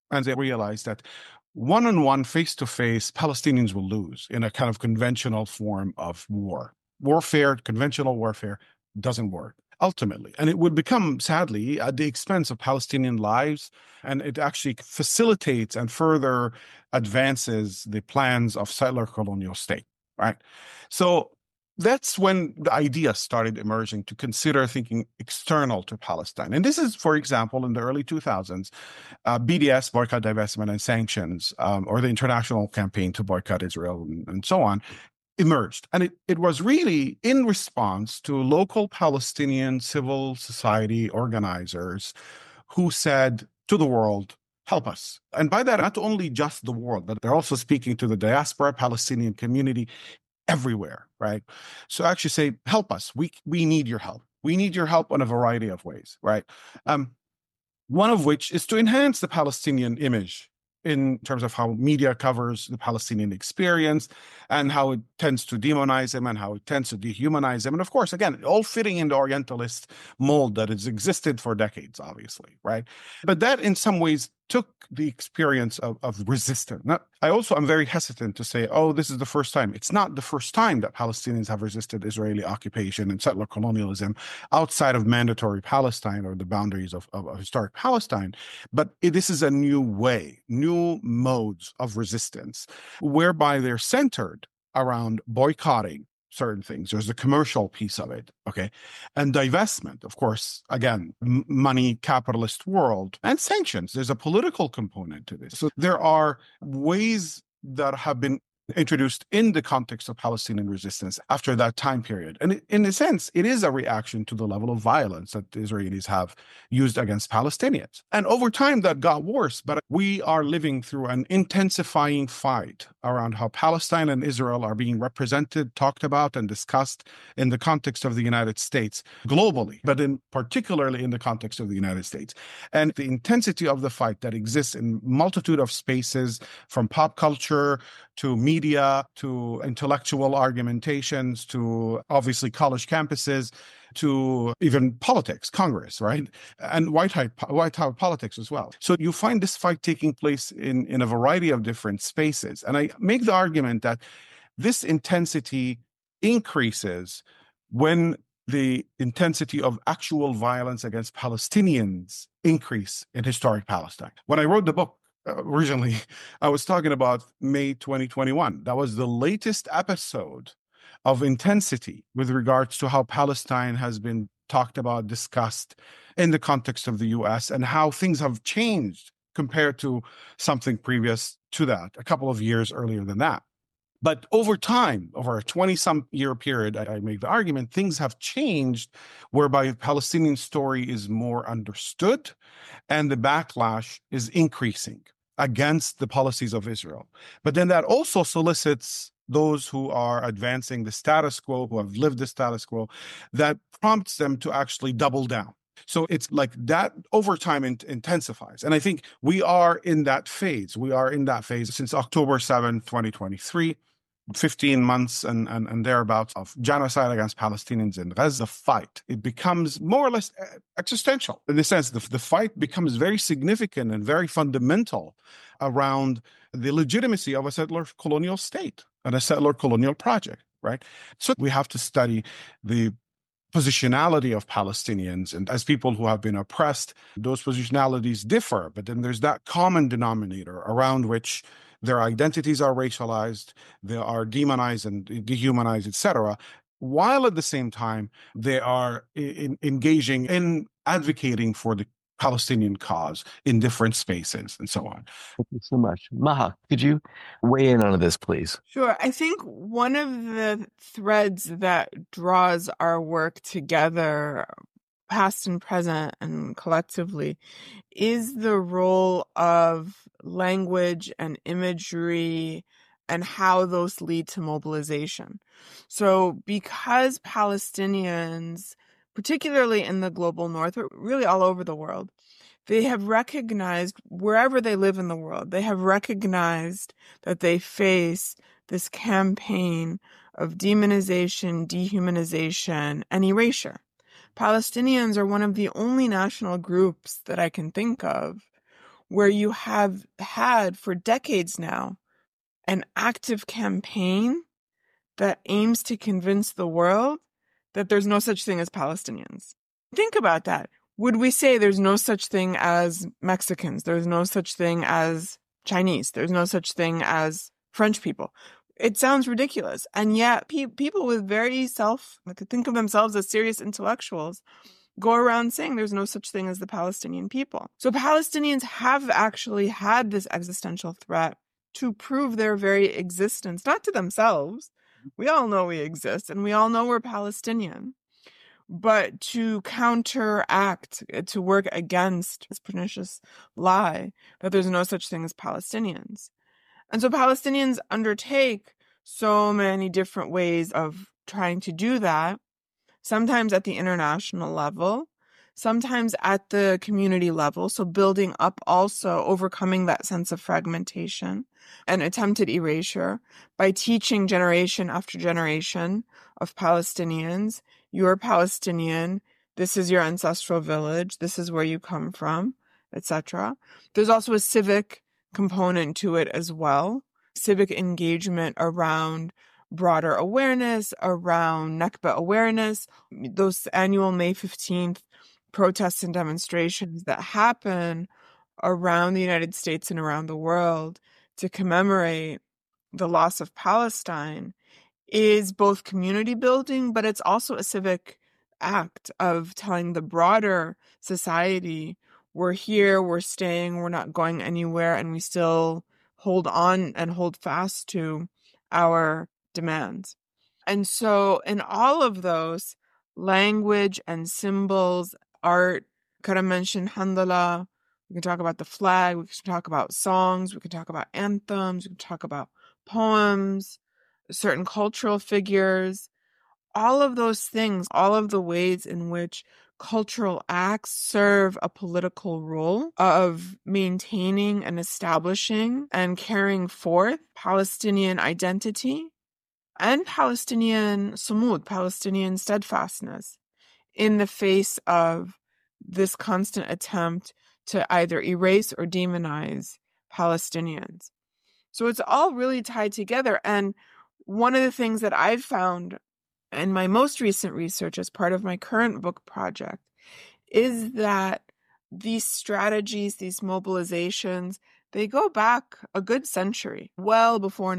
And they realized that one-on-one, face-to-face, Palestinians will lose in a kind of conventional form of war. Warfare, conventional warfare, doesn't work ultimately. And it would become, sadly, at the expense of Palestinian lives. And it actually facilitates and further advances the plans of settler colonial state, right? So that's when the idea started emerging to consider thinking external to Palestine. And this is, for example, in the early 2000s, BDS, Boycott, Divestment, and Sanctions, or the international campaign to boycott Israel and so on, emerged. And it was really in response to local Palestinian civil society organizers who said to the world, help us. And by that, not only just the world, but they're also speaking to the diaspora Palestinian community everywhere, right? So actually say, help us. We need your help. We need your help in a variety of ways, right? One of which is to enhance the Palestinian image in terms of how media covers the Palestinian experience and how it tends to demonize them and how it tends to dehumanize them. And of course, again, all fitting in the Orientalist mold that has existed for decades, obviously, right? But that in some ways took the experience of resistance. Now, I also am very hesitant to say, oh, this is the first time. It's not the first time that Palestinians have resisted Israeli occupation and settler colonialism outside of mandatory Palestine or the boundaries of historic Palestine. But this is a new way, new modes of resistance, whereby they're centered around boycotting certain things. There's the commercial piece of it, okay? And divestment, of course, again, money, capitalist world, and sanctions. There's a political component to this. So there are ways that have been introduced in the context of Palestinian resistance after that time period. And in a sense, it is a reaction to the level of violence that the Israelis have used against Palestinians. And over time, that got worse. But we are living through an intensifying fight around how Palestine and Israel are being represented, talked about, and discussed in the context of the United States globally, but particularly in the context of the United States. And the intensity of the fight that exists in multitude of spaces, from pop culture to media, to intellectual argumentations, to obviously college campuses, to even politics, Congress, right? And White House politics as well. So you find this fight taking place in a variety of different spaces. And I make the argument that this intensity increases when the intensity of actual violence against Palestinians increase in historic Palestine. When I wrote the book, originally, I was talking about May 2021. That was the latest episode of intensity with regards to how Palestine has been talked about, discussed in the context of the US, and how things have changed compared to something previous to that, a couple of years earlier than that. But over time, over a 20-some year period, I make the argument, things have changed whereby the Palestinian story is more understood and the backlash is increasing against the policies of Israel. But then that also solicits those who are advancing the status quo, who have lived the status quo, that prompts them to actually double down. So it's like that over time intensifies. And I think we are in that phase. We are in that phase since October 7, 2023. 15 months and thereabouts of genocide against Palestinians in Gaza fight. It becomes more or less existential. In the sense, the fight becomes very significant and very fundamental around the legitimacy of a settler colonial state and a settler colonial project, right? So we have to study the positionality of Palestinians, and as people who have been oppressed, those positionalities differ, but then there's that common denominator around which their identities are racialized, they are demonized and dehumanized, etc., while at the same time they are engaging in advocating for the Palestinian cause in different spaces and so on. Thank you so much. Maha, could you weigh in on this, please? Sure. I think one of the threads that draws our work together, past and present and collectively, is the role of language and imagery and how those lead to mobilization. So because Palestinians, particularly in the global north, but really all over the world, they have recognized, wherever they live in the world, they have recognized that they face this campaign of demonization, dehumanization, and erasure. Palestinians are one of the only national groups that I can think of where you have had for decades now an active campaign that aims to convince the world that there's no such thing as Palestinians. Think about that. Would we say there's no such thing as Mexicans? There's no such thing as Chinese. There's no such thing as French people. It sounds ridiculous. And yet people with very think of themselves as serious intellectuals go around saying there's no such thing as the Palestinian people. So Palestinians have actually had this existential threat to prove their very existence, not to themselves. We all know we exist and we all know we're Palestinian, but to counteract, to work against this pernicious lie that there's no such thing as Palestinians. And so Palestinians undertake so many different ways of trying to do that, sometimes at the international level, sometimes at the community level. So building up, also overcoming that sense of fragmentation and attempted erasure by teaching generation after generation of Palestinians, you're Palestinian, this is your ancestral village, this is where you come from, etc. There's also a civic component to it as well, civic engagement around broader awareness, around Nakba awareness, those annual May 15th protests and demonstrations that happen around the United States and around the world to commemorate the loss of Palestine is both community building, but it's also a civic act of telling the broader society, we're here, we're staying, we're not going anywhere, and we still hold on and hold fast to our demands. And so in all of those, language and symbols, art, Kara mentioned Handala, we can talk about the flag, we can talk about songs, we can talk about anthems, we can talk about poems, certain cultural figures, all of those things, all of the ways in which cultural acts serve a political role of maintaining and establishing and carrying forth Palestinian identity and Palestinian sumud, Palestinian steadfastness in the face of this constant attempt to either erase or demonize Palestinians. So it's all really tied together. And one of the things that I've found in my most recent research as part of my current book project is that these strategies, these mobilizations, they go back a good century. Well before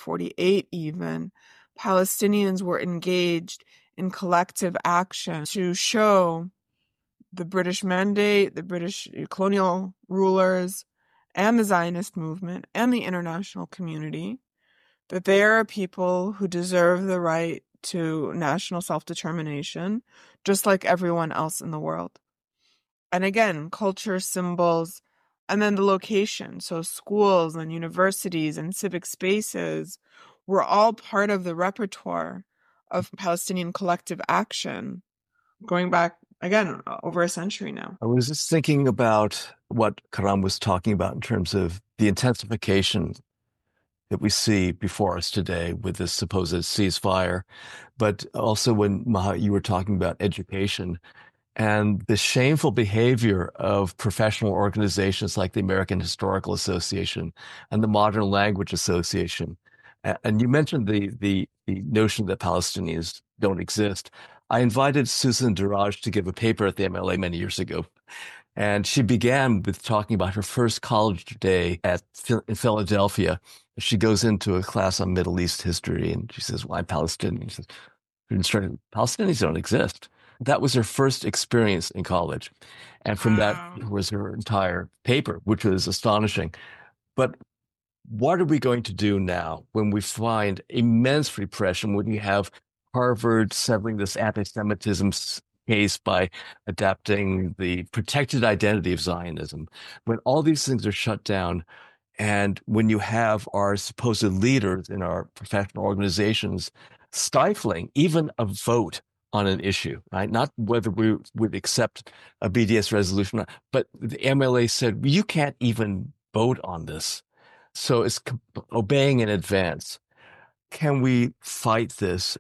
1948 even, Palestinians were engaged in collective action to show the British Mandate, the British colonial rulers, and the Zionist movement and the international community that they are people who deserve the right to national self-determination, just like everyone else in the world. And again, culture, symbols, and then the location. So schools and universities and civic spaces were all part of the repertoire of Palestinian collective action going back, again, over a century now. I was just thinking about what Karam was talking about in terms of the intensification that we see before us today with this supposed ceasefire, but also when, Maha, you were talking about education and the shameful behavior of professional organizations like the American Historical Association and the Modern Language Association. And you mentioned the notion that Palestinians don't exist. I invited Susan Daraj to give a paper at the MLA many years ago. And she began with talking about her first college day in Philadelphia. She goes into a class on Middle East history, and she says, "Well, I'm Palestinian." She says, "Palestinians don't exist." That was her first experience in college. And from that was her entire paper, which was astonishing. But what are we going to do now when we find immense repression, when you have Harvard settling this anti-Semitism case by adapting the protected identity of Zionism, when all these things are shut down, and when you have our supposed leaders in our professional organizations stifling even a vote on an issue, right? Not whether we would accept a BDS resolution, but the MLA said, you can't even vote on this. So it's obeying in advance. Can we fight this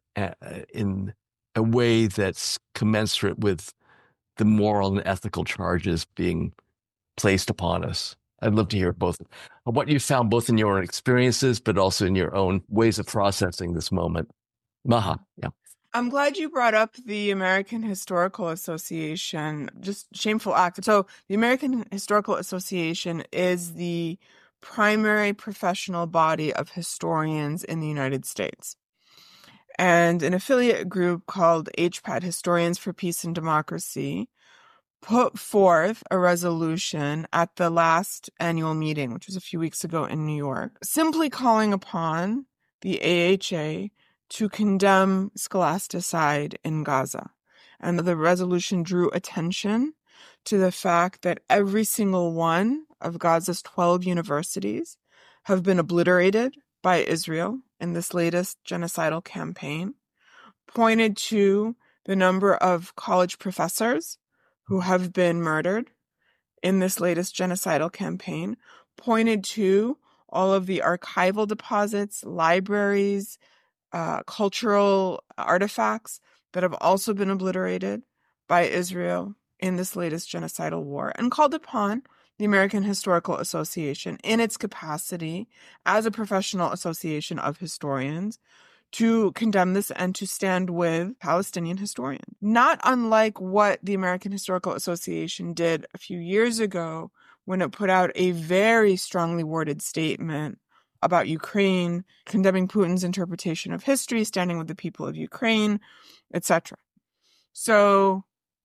in a way that's commensurate with the moral and ethical charges being placed upon us? I'd love to hear both what you found both in your experiences, but also in your own ways of processing this moment. Maha, yeah. I'm glad you brought up the American Historical Association. Just shameful act. So the American Historical Association is the primary professional body of historians in the United States. And an affiliate group called HPAD, Historians for Peace and Democracy, put forth a resolution at the last annual meeting, which was a few weeks ago in New York, simply calling upon the AHA to condemn scholasticide in Gaza. And the resolution drew attention to the fact that every single one of Gaza's 12 universities have been obliterated by Israel in this latest genocidal campaign, pointed to the number of college professors who have been murdered in this latest genocidal campaign, pointed to all of the archival deposits, libraries, cultural artifacts that have also been obliterated by Israel in this latest genocidal war, and called upon the American Historical Association in its capacity as a professional association of historians to condemn this and to stand with Palestinian historians. Not unlike what the American Historical Association did a few years ago when it put out a very strongly worded statement about Ukraine, condemning Putin's interpretation of history, standing with the people of Ukraine, etc. So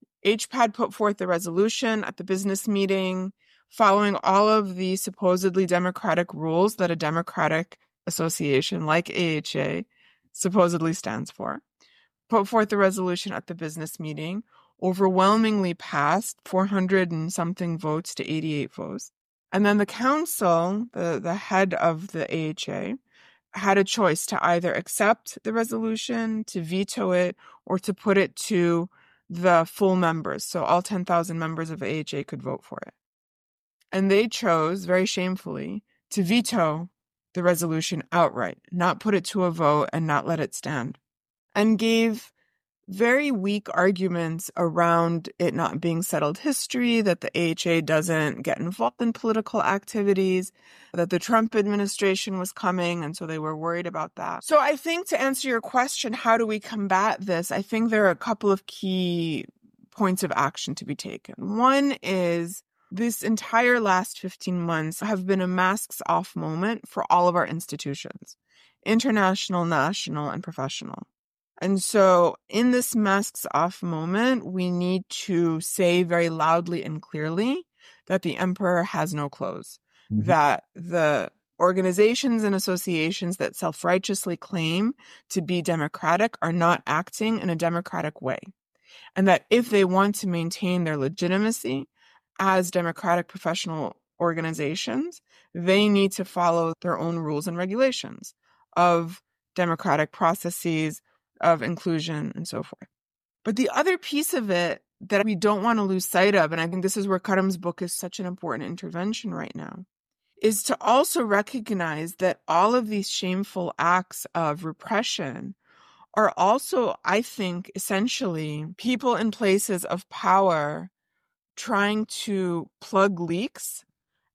HPAD put forth the resolution at the business meeting, following all of the supposedly democratic rules that a democratic association like AHA supposedly stands for, put forth the resolution at the business meeting, overwhelmingly passed 400 and something votes to 88 votes. And then the council, the head of the AHA, had a choice to either accept the resolution, to veto it, or to put it to the full members. So all 10,000 members of AHA could vote for it. And they chose, very shamefully, to veto the resolution outright, not put it to a vote and not let it stand, and gave very weak arguments around it not being settled history, that the AHA doesn't get involved in political activities, that the Trump administration was coming, and so they were worried about that. So I think, to answer your question, how do we combat this? I think there are a couple of key points of action to be taken. One is this entire last 15 months have been a masks off moment for all of our institutions, international, national, and professional. And so in this masks off moment, we need to say very loudly and clearly that the emperor has no clothes, that the organizations and associations that self-righteously claim to be democratic are not acting in a democratic way. And that if they want to maintain their legitimacy as democratic professional organizations, they need to follow their own rules and regulations of democratic processes, of inclusion, and so forth. But the other piece of it that we don't want to lose sight of, and I think this is where Karam's book is such an important intervention right now, is to also recognize that all of these shameful acts of repression are also, I think, essentially people in places of power trying to plug leaks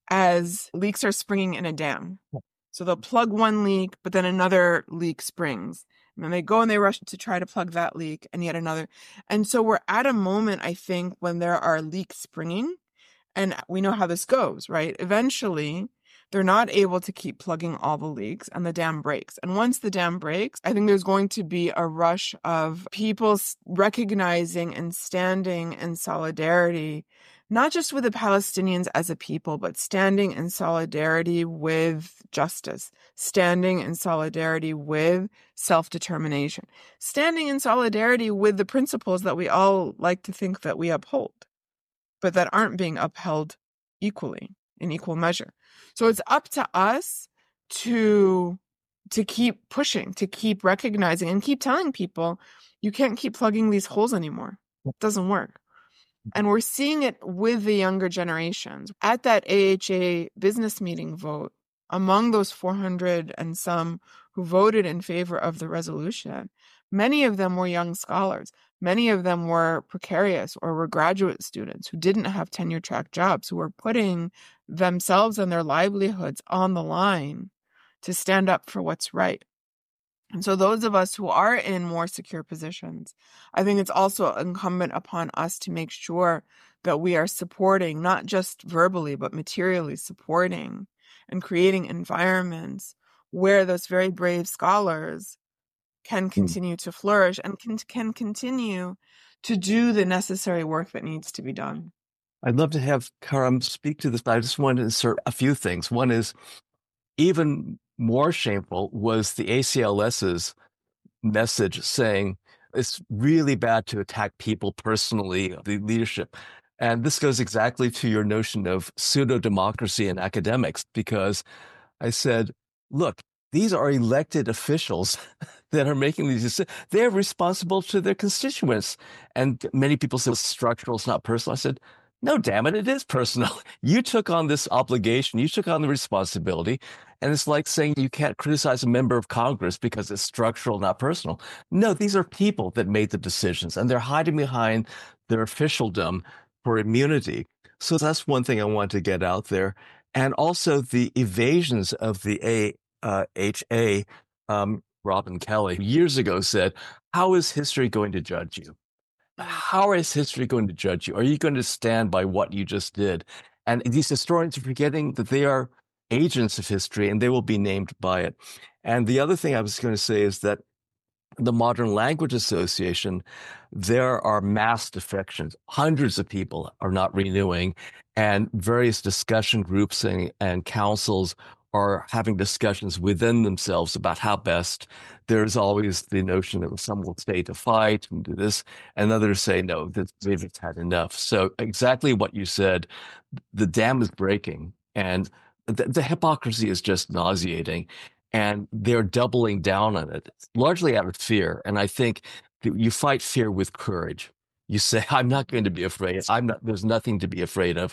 as leaks are springing in a dam. So they'll plug one leak, but then another leak springs. And then they go and they rush to try to plug that leak and yet another. And so we're at a moment, I think, when there are leaks springing, and we know how this goes, right? Eventually, they're not able to keep plugging all the leaks and the dam breaks. And once the dam breaks, I think there's going to be a rush of people recognizing and standing in solidarity, not just with the Palestinians as a people, but standing in solidarity with justice, standing in solidarity with self-determination, standing in solidarity with the principles that we all like to think that we uphold, but that aren't being upheld equally, in equal measure. So it's up to us to keep pushing, to keep recognizing and keep telling people, you can't keep plugging these holes anymore. It doesn't work. And we're seeing it with the younger generations. At that AHA business meeting vote, among those 400 and some who voted in favor of the resolution, many of them were young scholars. Many of them were precarious or were graduate students who didn't have tenure track jobs, who were putting themselves and their livelihoods on the line to stand up for what's right. And so those of us who are in more secure positions, I think it's also incumbent upon us to make sure that we are supporting, not just verbally, but materially supporting and creating environments where those very brave scholars can continue to flourish and can continue to do the necessary work that needs to be done. I'd love to have Karam speak to this, but I just wanted to insert a few things. One is, even more shameful was the ACLS's message saying it's really bad to attack people personally, the leadership. And this goes exactly to your notion of pseudo-democracy in academics, because I said, look, these are elected officials that are making these decisions. They're responsible to their constituents. And many people say it's structural, it's not personal. I said, no, damn it, it is personal. You took on this obligation, you took on the responsibility. And it's like saying you can't criticize a member of Congress because it's structural, not personal. No, these are people that made the decisions, and they're hiding behind their officialdom for immunity. So that's one thing I want to get out there. And also the evasions of the AHA, Robin Kelly years ago said, how is history going to judge you? How is history going to judge you? Are you going to stand by what you just did? And these historians are forgetting that they are agents of history and they will be named by it. And the other thing I was going to say is that the Modern Language Association, there are mass defections. Hundreds of people are not renewing, and various discussion groups and councils are having discussions within themselves about how best. There's always the notion that some will stay to fight and do this, and others say, no, they've had enough. So exactly what you said, the dam is breaking, and the hypocrisy is just nauseating, and they're doubling down on it, largely out of fear. And I think you fight fear with courage. You say, I'm not going to be afraid. There's nothing to be afraid of.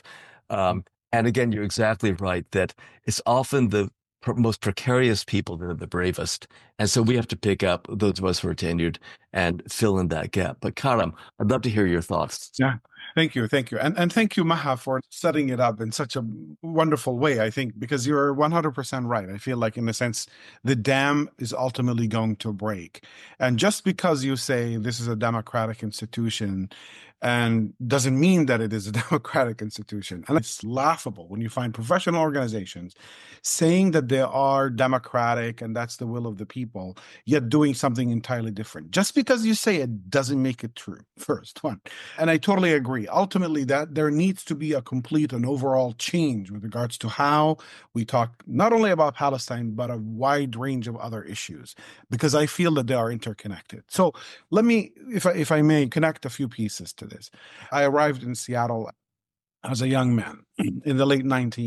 And again, you're exactly right that it's often the most precarious people that are the bravest. And so we have to pick up those of us who are tenured and fill in that gap. But Karam, I'd love to hear your thoughts. Yeah. Thank you. And thank you, Maha, for setting it up in such a wonderful way, I think, because you're 100% right. I feel like, in a sense, the dam is ultimately going to break. And just because you say this is a democratic institution and doesn't mean that it is a democratic institution. And it's laughable when you find professional organizations saying that they are democratic and that's the will of the people, yet doing something entirely different. Just because you say it doesn't make it true, first one. And I totally agree. Ultimately, that there needs to be a complete and overall change with regards to how we talk not only about Palestine, but a wide range of other issues, because I feel that they are interconnected. So let me, if I may, connect a few pieces to this. I arrived in Seattle as a young man in the late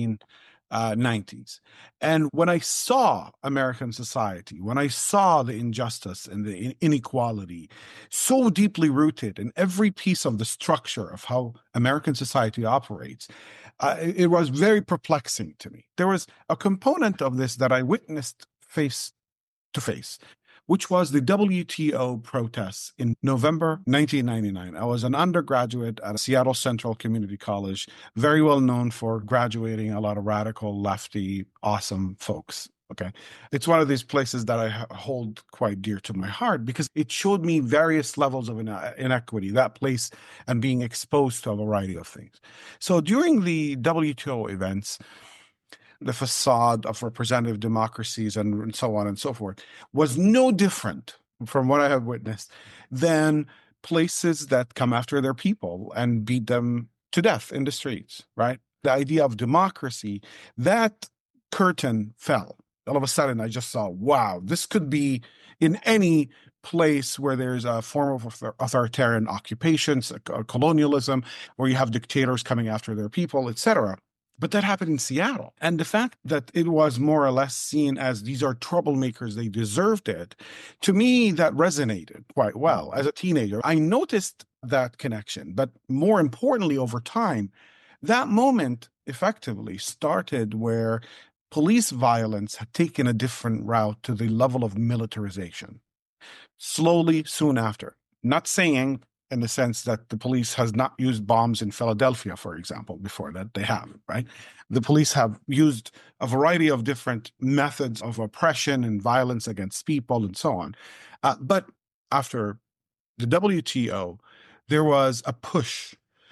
1990s. And when I saw American society, when I saw the injustice and the inequality so deeply rooted in every piece of the structure of how American society operates, it was very perplexing to me. There was a component of this that I witnessed face to face, which was the WTO protests in November 1999. I was an undergraduate at Seattle Central Community College, very well known for graduating a lot of radical, lefty, awesome folks. Okay. It's one of these places that I hold quite dear to my heart because it showed me various levels of inequity, that place, and being exposed to a variety of things. So during the WTO events, the facade of representative democracies and so on and so forth was no different from what I have witnessed than places that come after their people and beat them to death in the streets, right? The idea of democracy, that curtain fell. All of a sudden, I just saw, wow, this could be in any place where there's a form of authoritarian occupations, colonialism, where you have dictators coming after their people, etc. But that happened in Seattle. And the fact that it was more or less seen as these are troublemakers, they deserved it, to me, that resonated quite well. As a teenager, I noticed that connection. But more importantly, over time, that moment effectively started where police violence had taken a different route to the level of militarization. Slowly, soon after. Not saying in the sense that the police has not used bombs in Philadelphia, for example, before that they have, right? The police have used a variety of different methods of oppression and violence against people and so on. But after the WTO, there was a push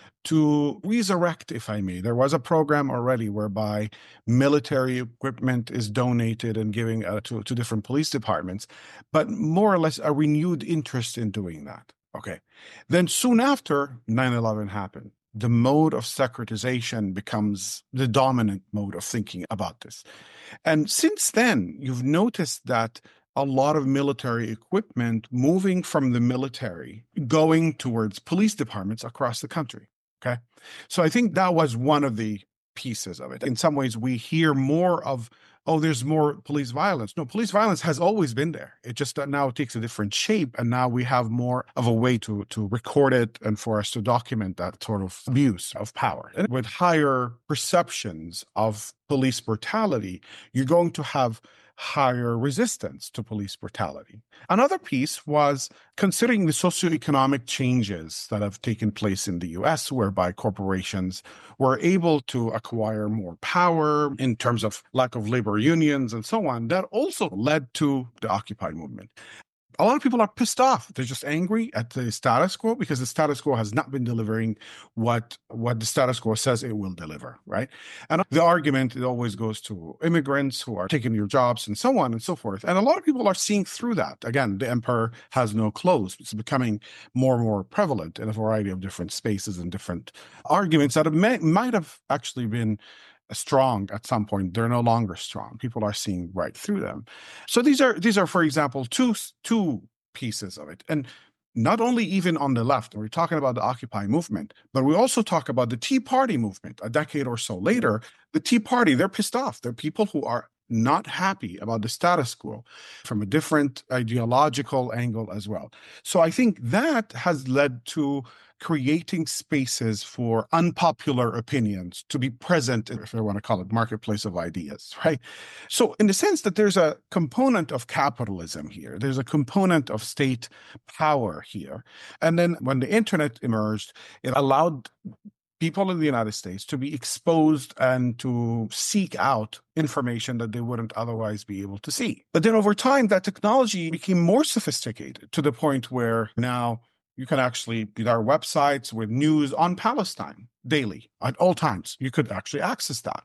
to resurrect, if I may. There was a program already whereby military equipment is donated and giving to different police departments, but more or less a renewed interest in doing that. Okay. Then soon after 9/11 happened, the mode of securitization becomes the dominant mode of thinking about this. And since then, you've noticed that a lot of military equipment moving from the military going towards police departments across the country. Okay. So I think that was one of the pieces of it. In some ways, we hear more of, oh, there's more police violence. No, police violence has always been there. It just now takes a different shape. And now we have more of a way to record it and for us to document that sort of abuse of power. And with higher perceptions of police brutality, you're going to have higher resistance to police brutality. Another piece was considering the socioeconomic changes that have taken place in the US, whereby corporations were able to acquire more power in terms of lack of labor unions and so on. That also led to the Occupy movement. A lot of people are pissed off. They're just angry at the status quo because the status quo has not been delivering what the status quo says it will deliver, right? And the argument, it always goes to immigrants who are taking your jobs and so on and so forth. And a lot of people are seeing through that. Again, the emperor has no clothes. It's becoming more and more prevalent in a variety of different spaces and different arguments that might have actually been strong at some point. They're no longer strong. People are seeing right through them. So these are, for example, two pieces of it. And not only even on the left, we're talking about the Occupy movement, but we also talk about the Tea Party movement. A decade or so later, the Tea Party, they're pissed off. They're people who are not happy about the status quo from a different ideological angle as well. So I think that has led to creating spaces for unpopular opinions to be present, if I want to call it marketplace of ideas, right? So in the sense that there's a component of capitalism here, there's a component of state power here. And then when the internet emerged, it allowed people in the United States to be exposed and to seek out information that they wouldn't otherwise be able to see. But then over time, that technology became more sophisticated to the point where now you can actually, there are websites with news on Palestine daily at all times. You could actually access that.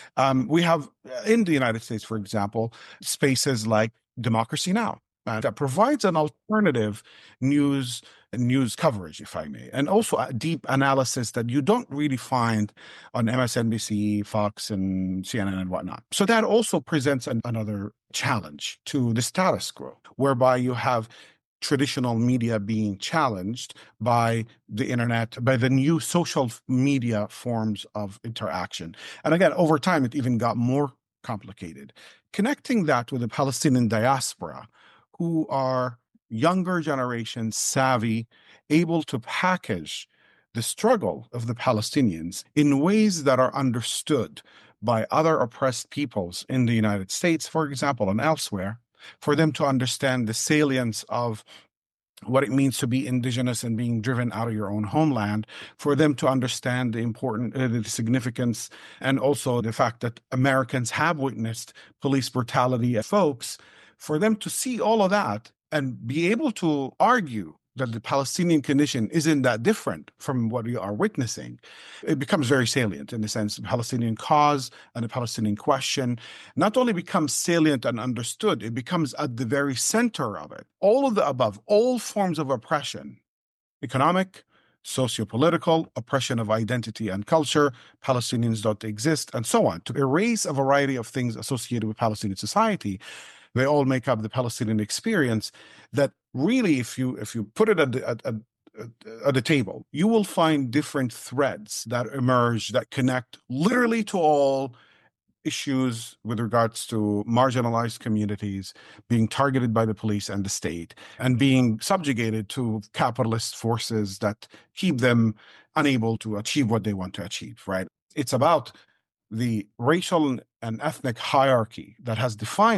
We have in the United States, for example, spaces like Democracy Now! That provides an alternative news coverage, if I may, and also a deep analysis that you don't really find on MSNBC, Fox, and CNN and whatnot. So that also presents another challenge to the status quo, whereby you have traditional media being challenged by the internet, by the new social media forms of interaction. And again, over time, it even got more complicated. Connecting that with the Palestinian diaspora, who are younger generation savvy, able to package the struggle of the Palestinians in ways that are understood by other oppressed peoples in the United States, for example, and elsewhere, for them to understand the salience of what it means to be indigenous and being driven out of your own homeland, for them to understand the significance, and also the fact that Americans have witnessed police brutality as folks, for them to see all of that and be able to argue that the Palestinian condition isn't that different from what we are witnessing. It becomes very salient in the sense the Palestinian cause and the Palestinian question not only becomes salient and understood, it becomes at the very center of it. All of the above, all forms of oppression, economic, sociopolitical, oppression of identity and culture, Palestinians don't exist, and so on, to erase a variety of things associated with Palestinian society. They all make up the Palestinian experience that really, if you put it at the table, you will find different threads that emerge that connect literally to all issues with regards to marginalized communities being targeted by the police and the state and being subjugated to capitalist forces that keep them unable to achieve what they want to achieve, right? It's about the racial and ethnic hierarchy that has defined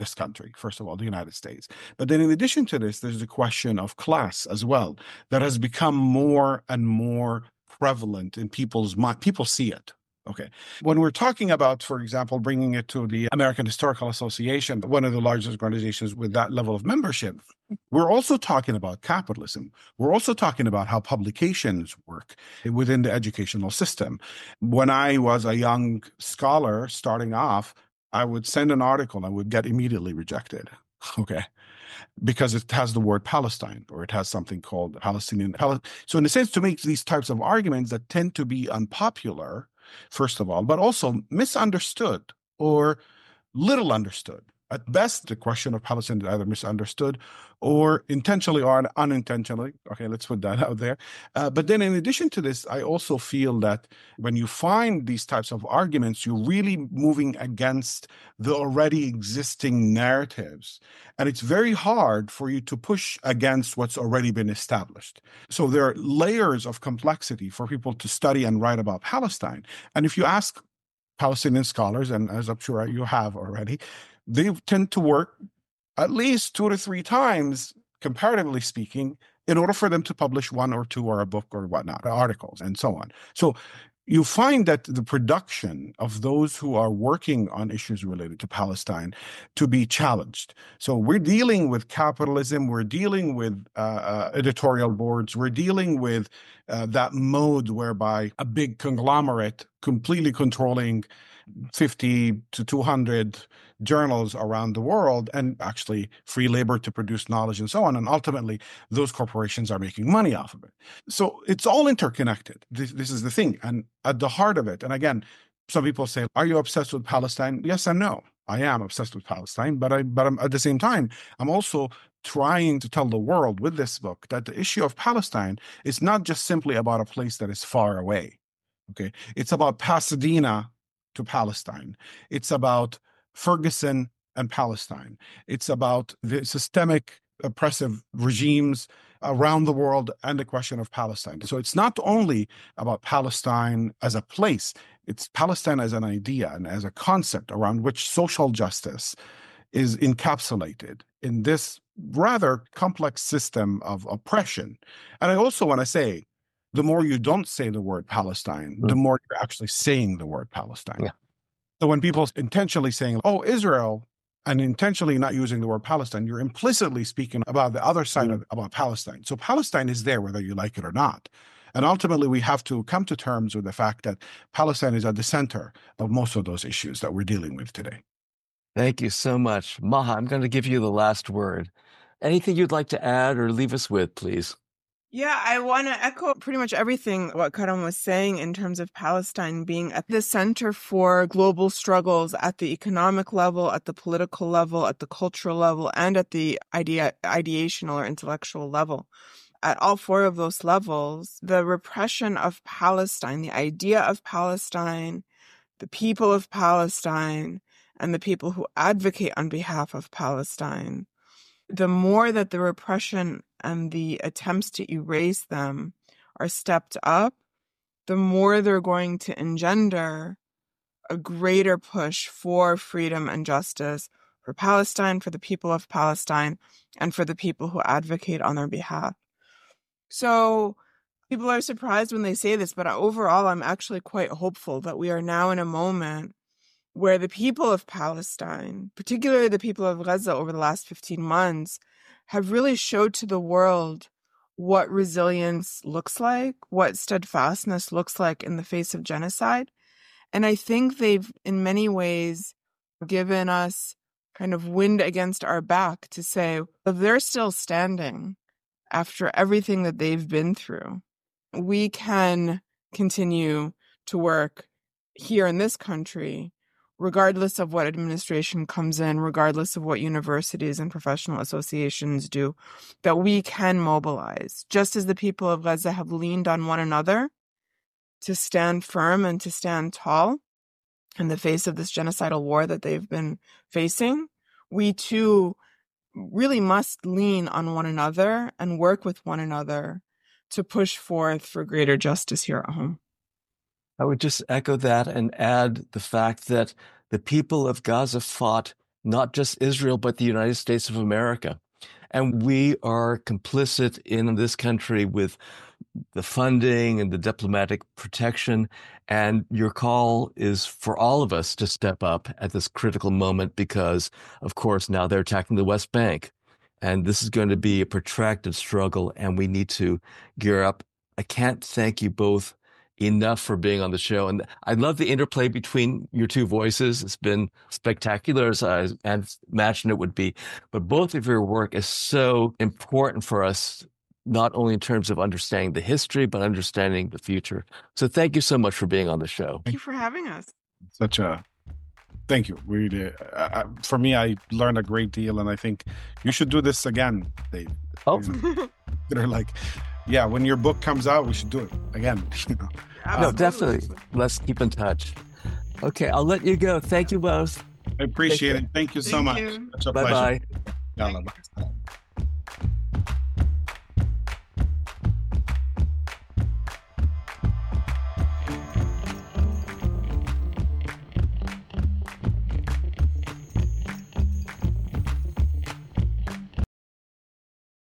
this country, first of all, the United States. But then in addition to this, there's the question of class as well that has become more and more prevalent in people's mind. People see it. Okay. When we're talking about, for example, bringing it to the American Historical Association, one of the largest organizations with that level of membership, we're also talking about capitalism. We're also talking about how publications work within the educational system. When I was a young scholar starting off, I would send an article and would get immediately rejected. Okay. Because it has the word Palestine, or it has something called Palestinian. So in a sense, to make these types of arguments that tend to be unpopular, first of all, but also misunderstood or little understood. At best, the question of Palestine is either misunderstood or intentionally or unintentionally. Okay, let's put that out there. But then in addition to this, I also feel that when you find these types of arguments, you're really moving against the already existing narratives. And it's very hard for you to push against what's already been established. So there are layers of complexity for people to study and write about Palestine. And if you ask Palestinian scholars, and as I'm sure you have already, they tend to work at least 2 to 3 times, comparatively speaking, in order for them to publish 1 or 2 or a book or whatnot, articles and so on. So you find that the production of those who are working on issues related to Palestine to be challenged. So we're dealing with capitalism, we're dealing with editorial boards, we're dealing with that mode whereby a big conglomerate completely controlling 50 to 200 journals around the world, and actually free labor to produce knowledge and so on. And ultimately, those corporations are making money off of it. So it's all interconnected. This is the thing. And at the heart of it, and again, some people say, are you obsessed with Palestine? Yes and no. I am obsessed with Palestine, but I'm at the same time, I'm also trying to tell the world with this book that the issue of Palestine is not just simply about a place that is far away. Okay. It's about Pasadena to Palestine. It's about Ferguson and Palestine. It's about the systemic oppressive regimes around the world and the question of Palestine. So it's not only about Palestine as a place, it's Palestine as an idea and as a concept around which social justice is encapsulated in this rather complex system of oppression. And I also want to say, the more you don't say the word Palestine, the more you're actually saying the word Palestine. Yeah. So when people intentionally saying, oh, Israel, and intentionally not using the word Palestine, you're implicitly speaking about the other side about Palestine. So Palestine is there whether you like it or not. And ultimately, we have to come to terms with the fact that Palestine is at the center of most of those issues that we're dealing with today. Thank you so much. Maha, I'm going to give you the last word. Anything you'd like to add or leave us with, please? Yeah, I want to echo pretty much everything what Karam was saying in terms of Palestine being at the center for global struggles at the economic level, at the political level, at the cultural level, and at the ideational or intellectual level. At all 4 of those levels, the repression of Palestine, the idea of Palestine, the people of Palestine, and the people who advocate on behalf of Palestine, the more that the repression and the attempts to erase them are stepped up, the more they're going to engender a greater push for freedom and justice for Palestine, for the people of Palestine, and for the people who advocate on their behalf. So people are surprised when they say this, but overall, I'm actually quite hopeful that we are now in a moment where the people of Palestine, particularly the people of Gaza over the last 15 months, have really showed to the world what resilience looks like, what steadfastness looks like in the face of genocide. And I think they've, in many ways, given us kind of wind against our back to say, if they're still standing after everything that they've been through, we can continue to work here in this country, regardless of what administration comes in, regardless of what universities and professional associations do, that we can mobilize, just as the people of Gaza have leaned on one another to stand firm and to stand tall in the face of this genocidal war that they've been facing. We too really must lean on one another and work with one another to push forth for greater justice here at home. I would just echo that and add the fact that the people of Gaza fought not just Israel, but the United States of America. And we are complicit in this country with the funding and the diplomatic protection. And your call is for all of us to step up at this critical moment because, of course, now they're attacking the West Bank. And this is going to be a protracted struggle, and we need to gear up. I can't thank you both enough for being on the show. And I love the interplay between your two voices. It's been spectacular, as I imagined it would be. But both of your work is so important for us, not only in terms of understanding the history, but understanding the future. So thank you so much for being on the show. Thank you for having us. Thank you. Really, for me, I learned a great deal, and I think you should do this again, Dave. Oh, They're like, yeah, when your book comes out, we should do it again. No, definitely. Let's keep in touch. Okay, I'll let you go. Thank you both. I appreciate it. Thank you so much. It's a Bye-bye. pleasure. Bye.